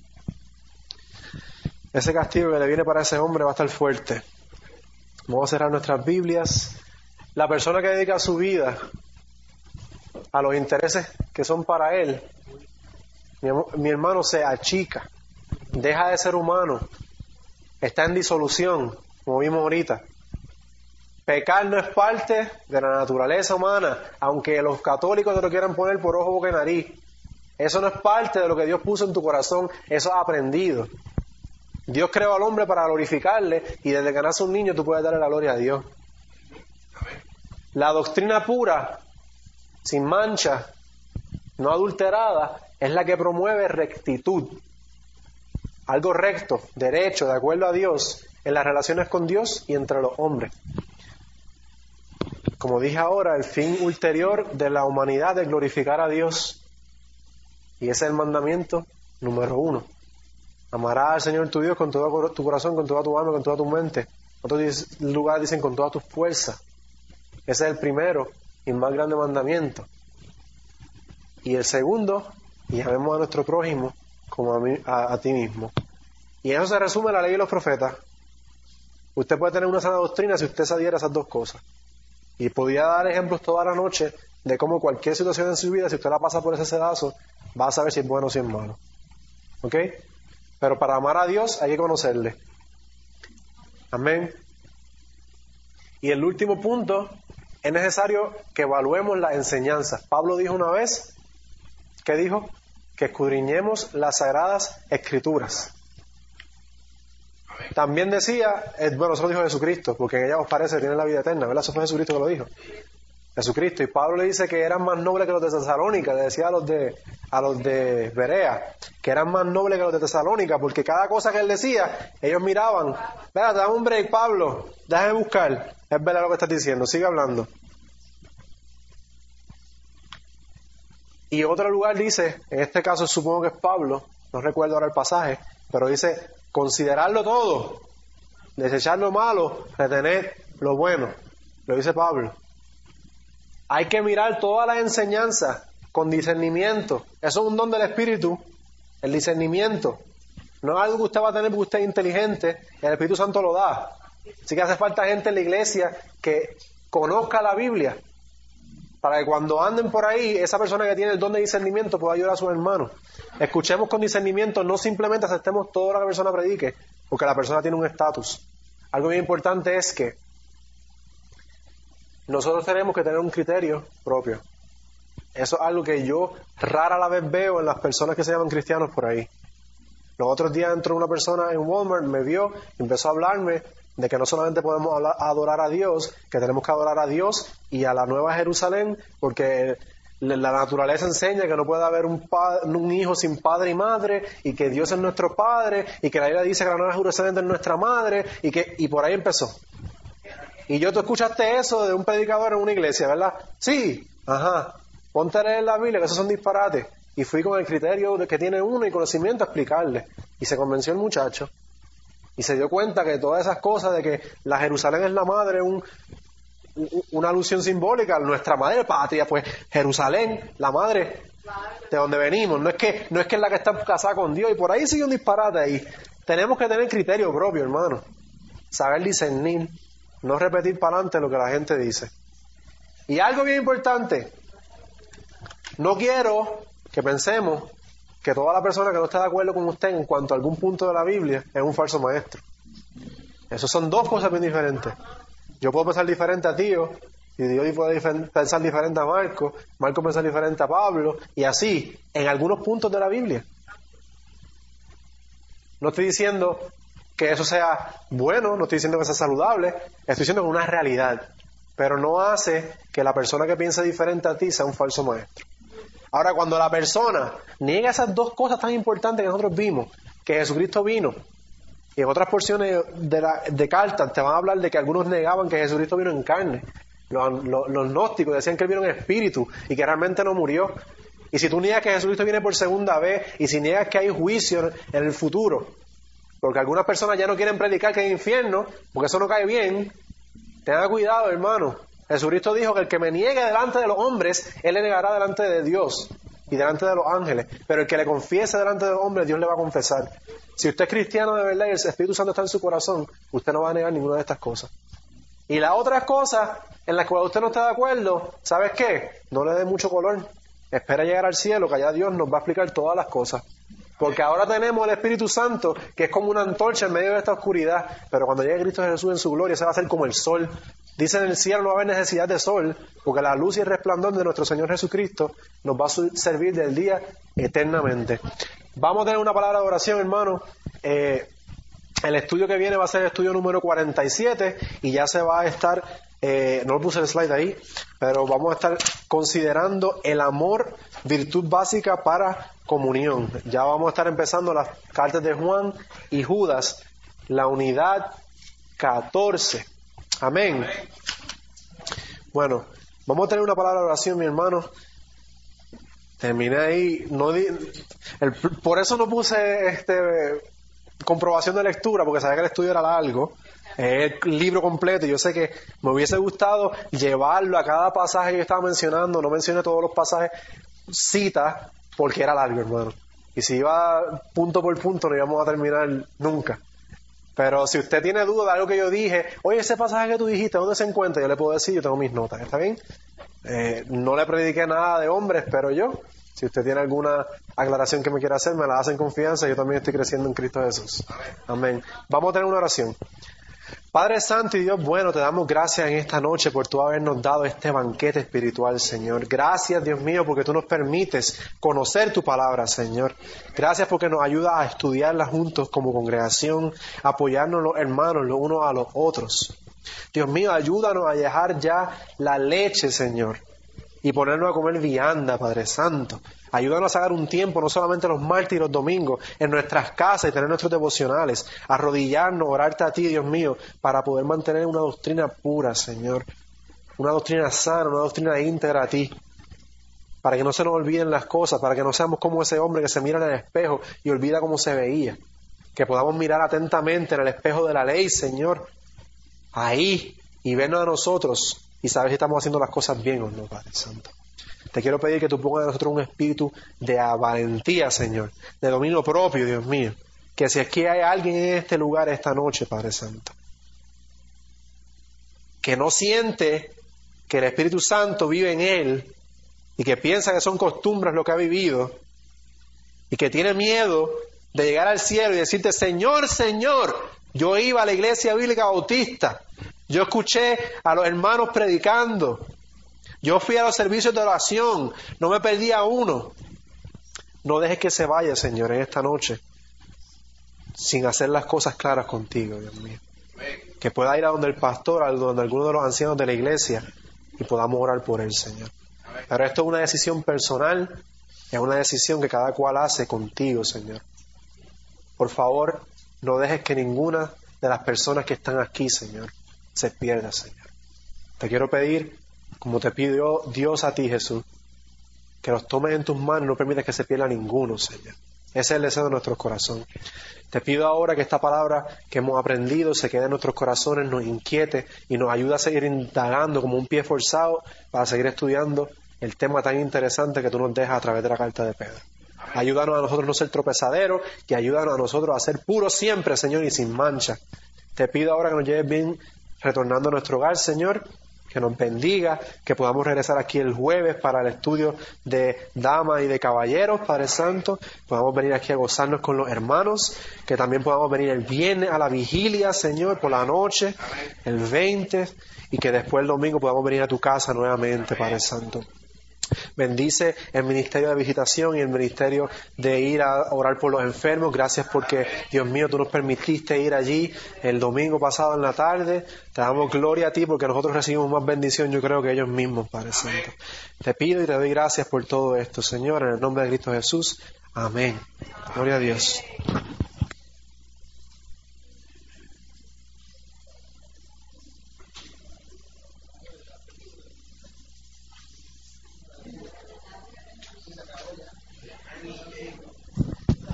Ese castigo que le viene para ese hombre va a estar fuerte. Vamos a cerrar nuestras Biblias. La persona que dedica su vida a los intereses que son para él, mi hermano, se achica, deja de ser humano, está en disolución, como vimos ahorita. Pecar no es parte de la naturaleza humana, aunque los católicos te lo quieran poner por ojo, boca y nariz. Eso no es parte de lo que Dios puso en tu corazón, eso es aprendido. Dios creó al hombre para glorificarle, y desde que nace un niño tú puedes darle la gloria a Dios. La doctrina pura, sin mancha, no adulterada, es la que promueve rectitud. Algo recto, derecho, de acuerdo a Dios, en las relaciones con Dios y entre los hombres. Como dije ahora, el fin ulterior de la humanidad es glorificar a Dios. Y ese es el mandamiento número 1. Amarás al Señor tu Dios con todo tu corazón, con toda tu alma, con toda tu mente. En otros lugares dicen con toda tu fuerza. Ese es el primero y más grande mandamiento. Y el segundo, y amemos a nuestro prójimo como a ti mismo. Y en eso se resume la ley y los profetas. Usted puede tener una sana doctrina si usted se adhiere a esas dos cosas. Y podía dar ejemplos toda la noche de cómo cualquier situación en su vida, si usted la pasa por ese sedazo, va a saber si es bueno o si es malo. ¿Ok? Pero para amar a Dios hay que conocerle. Amén. Y el último punto, es necesario que evaluemos las enseñanzas. Pablo dijo una vez, ¿qué dijo? Que escudriñemos las sagradas escrituras. También decía, eso lo dijo Jesucristo, porque en ella os parece que tiene la vida eterna, ¿verdad? Eso fue Jesucristo que lo dijo. Jesucristo. Y Pablo le dice que eran más nobles que los de Tesalónica, le decía a los de Berea, que eran más nobles que los de Tesalónica, porque cada cosa que él decía, ellos miraban, espérate, dame un break, Pablo, déjame buscar. Es verdad lo que estás diciendo, sigue hablando. Y otro lugar dice, en este caso supongo que es Pablo, no recuerdo ahora el pasaje, pero dice, considerarlo todo, desechar lo malo, retener lo bueno. Lo dice Pablo. Hay que mirar todas las enseñanzas con discernimiento. Eso es un don del Espíritu, el discernimiento. No es algo que usted va a tener porque usted es inteligente, el Espíritu Santo lo da. Así que hace falta gente en la iglesia que conozca la Biblia, para que cuando anden por ahí, esa persona que tiene el don de discernimiento pueda ayudar a sus hermanos. Escuchemos con discernimiento, no simplemente aceptemos todo lo que la persona predique, porque la persona tiene un estatus. Algo bien importante es que nosotros tenemos que tener un criterio propio. Eso es algo que yo rara la vez veo en las personas que se llaman cristianos por ahí. Los otros días entró una persona en Walmart, me vio y empezó a hablarme de que no solamente podemos adorar a Dios, que tenemos que adorar a Dios y a la Nueva Jerusalén, porque la naturaleza enseña que no puede haber un hijo sin padre y madre, y que Dios es nuestro padre, y que la Biblia dice que la Nueva Jerusalén es nuestra madre, y por ahí empezó. Y tú escuchaste eso de un predicador en una iglesia, ¿verdad? Sí, ponte a leer la Biblia, que esos son disparates. Y fui con el criterio que tiene uno y conocimiento a explicarle. Y se convenció el muchacho. Y se dio cuenta que todas esas cosas de que la Jerusalén es la madre, una alusión simbólica, nuestra madre patria, pues Jerusalén, la madre de donde venimos. No es que es la que está casada con Dios. Y por ahí sigue un disparate ahí. Tenemos que tener criterio propio, hermano. Saber discernir. No repetir para adelante lo que la gente dice. Y algo bien importante. No quiero que pensemos que toda la persona que no esté de acuerdo con usted en cuanto a algún punto de la Biblia es un falso maestro. Esas son dos cosas bien diferentes. Yo puedo pensar diferente a Tío, y Dios puede pensar diferente a Marco pensar diferente a Pablo, y así, en algunos puntos de la Biblia. No estoy diciendo que eso sea bueno, no estoy diciendo que sea saludable, estoy diciendo que es una realidad. pero no hace que la persona que piense diferente a ti sea un falso maestro. Ahora, cuando la persona niega esas dos cosas tan importantes que nosotros vimos, que Jesucristo vino, y en otras porciones de cartas te van a hablar de que algunos negaban que Jesucristo vino en carne. Los gnósticos decían que él vino en espíritu y que realmente no murió. Y si tú niegas que Jesucristo viene por segunda vez, y si niegas que hay juicio en el futuro, porque algunas personas ya no quieren predicar que hay infierno, porque eso no cae bien, tenga cuidado, hermano. Jesucristo dijo que el que me niegue delante de los hombres, él le negará delante de Dios y delante de los ángeles. Pero el que le confiese delante de los hombres, Dios le va a confesar. Si usted es cristiano de verdad y el Espíritu Santo está en su corazón, usted no va a negar ninguna de estas cosas. Y las otras cosas en las cuales usted no está de acuerdo, ¿sabes qué? No le dé mucho color. Espera llegar al cielo, que allá Dios nos va a explicar todas las cosas. Porque ahora tenemos el Espíritu Santo, que es como una antorcha en medio de esta oscuridad. Pero cuando llegue Cristo Jesús en su gloria, se va a hacer como el sol. Dice en el cielo no va a haber necesidad de sol, porque la luz y el resplandor de nuestro Señor Jesucristo nos va a servir del día eternamente. Vamos a tener una palabra de oración, hermano. El estudio que viene va a ser el estudio número 47 y ya se va a estar, no lo puse el slide ahí, pero vamos a estar considerando el amor, virtud básica para comunión. Ya vamos a estar empezando las cartas de Juan y Judas, la unidad 14. Amén. Bueno, vamos a tener una palabra de oración, mi hermano. Terminé ahí. Por eso no puse comprobación de lectura, porque sabía que el estudio era largo. El libro completo. Yo sé que me hubiese gustado llevarlo a cada pasaje que yo estaba mencionando. No mencioné todos los pasajes, citas, porque era largo, hermano. Y si iba punto por punto, no íbamos a terminar nunca. Pero si usted tiene duda de algo que yo dije, oye, ese pasaje que tú dijiste, ¿dónde se encuentra? Yo le puedo decir, yo tengo mis notas, ¿está bien? No le prediqué nada de hombres, pero si usted tiene alguna aclaración que me quiera hacer, me la hace en confianza. Yo también estoy creciendo en Cristo Jesús. Amén. Vamos a tener una oración. Padre Santo y Dios bueno, te damos gracias en esta noche por tú habernos dado este banquete espiritual, Señor. Gracias, Dios mío, porque tú nos permites conocer tu palabra, Señor. Gracias porque nos ayuda a estudiarla juntos como congregación, apoyarnos los hermanos los unos a los otros. Dios mío, ayúdanos a dejar ya la leche, Señor, y ponernos a comer vianda, Padre Santo. Ayúdanos a sacar un tiempo, no solamente los martes y los domingos, en nuestras casas y tener nuestros devocionales, arrodillarnos, orarte a ti, Dios mío, para poder mantener una doctrina pura, Señor. Una doctrina sana, una doctrina íntegra a ti. Para que no se nos olviden las cosas, para que no seamos como ese hombre que se mira en el espejo y olvida cómo se veía. Que podamos mirar atentamente en el espejo de la ley, Señor, ahí, y vernos a nosotros y saber si estamos haciendo las cosas bien o no, Padre Santo. Te quiero pedir que tú pongas en nosotros un espíritu de valentía, Señor, de dominio propio, Dios mío. Que si es que hay alguien en este lugar esta noche, Padre Santo, que no siente que el Espíritu Santo vive en él y que piensa que son costumbres lo que ha vivido y que tiene miedo de llegar al cielo y decirte, Señor, Señor, yo iba a la iglesia bíblica bautista, yo escuché a los hermanos predicando, yo fui a los servicios de oración, no me perdí a uno. No dejes que se vaya, Señor, en esta noche sin hacer las cosas claras contigo, Dios mío. Que pueda ir a donde el pastor, a donde alguno de los ancianos de la iglesia y podamos orar por él, Señor. Pero esto es una decisión personal, es una decisión que cada cual hace contigo, Señor. Por favor, no dejes que ninguna de las personas que están aquí, Señor, se pierda, Señor. Te quiero pedir, como te pidió Dios a ti, Jesús, que los tomes en tus manos y no permitas que se pierda ninguno, Señor. Ese es el deseo de nuestro corazón. Te pido ahora que esta palabra que hemos aprendido se quede en nuestros corazones, nos inquiete y nos ayude a seguir indagando como un pie forzado para seguir estudiando el tema tan interesante que tú nos dejas a través de la carta de Pedro. Ayúdanos a nosotros no ser tropezaderos y ayúdanos a nosotros a ser puros siempre, Señor, y sin mancha. Te pido ahora que nos lleves bien retornando a nuestro hogar, Señor, que nos bendiga, que podamos regresar aquí el jueves para el estudio de damas y de caballeros, Padre Santo, podamos venir aquí a gozarnos con los hermanos, que también podamos venir el viernes a la vigilia, Señor, por la noche, el 20, y que después el domingo podamos venir a tu casa nuevamente, Padre Santo. Bendice el ministerio de visitación y el ministerio de ir a orar por los enfermos. Gracias porque, Dios mío, tú nos permitiste ir allí el domingo pasado en la tarde. Te damos gloria a ti porque nosotros recibimos más bendición, yo creo, que ellos mismos, Padre Santo. Te pido y te doy gracias por todo esto, Señor, en el nombre de Cristo Jesús. Amén. Gloria a Dios.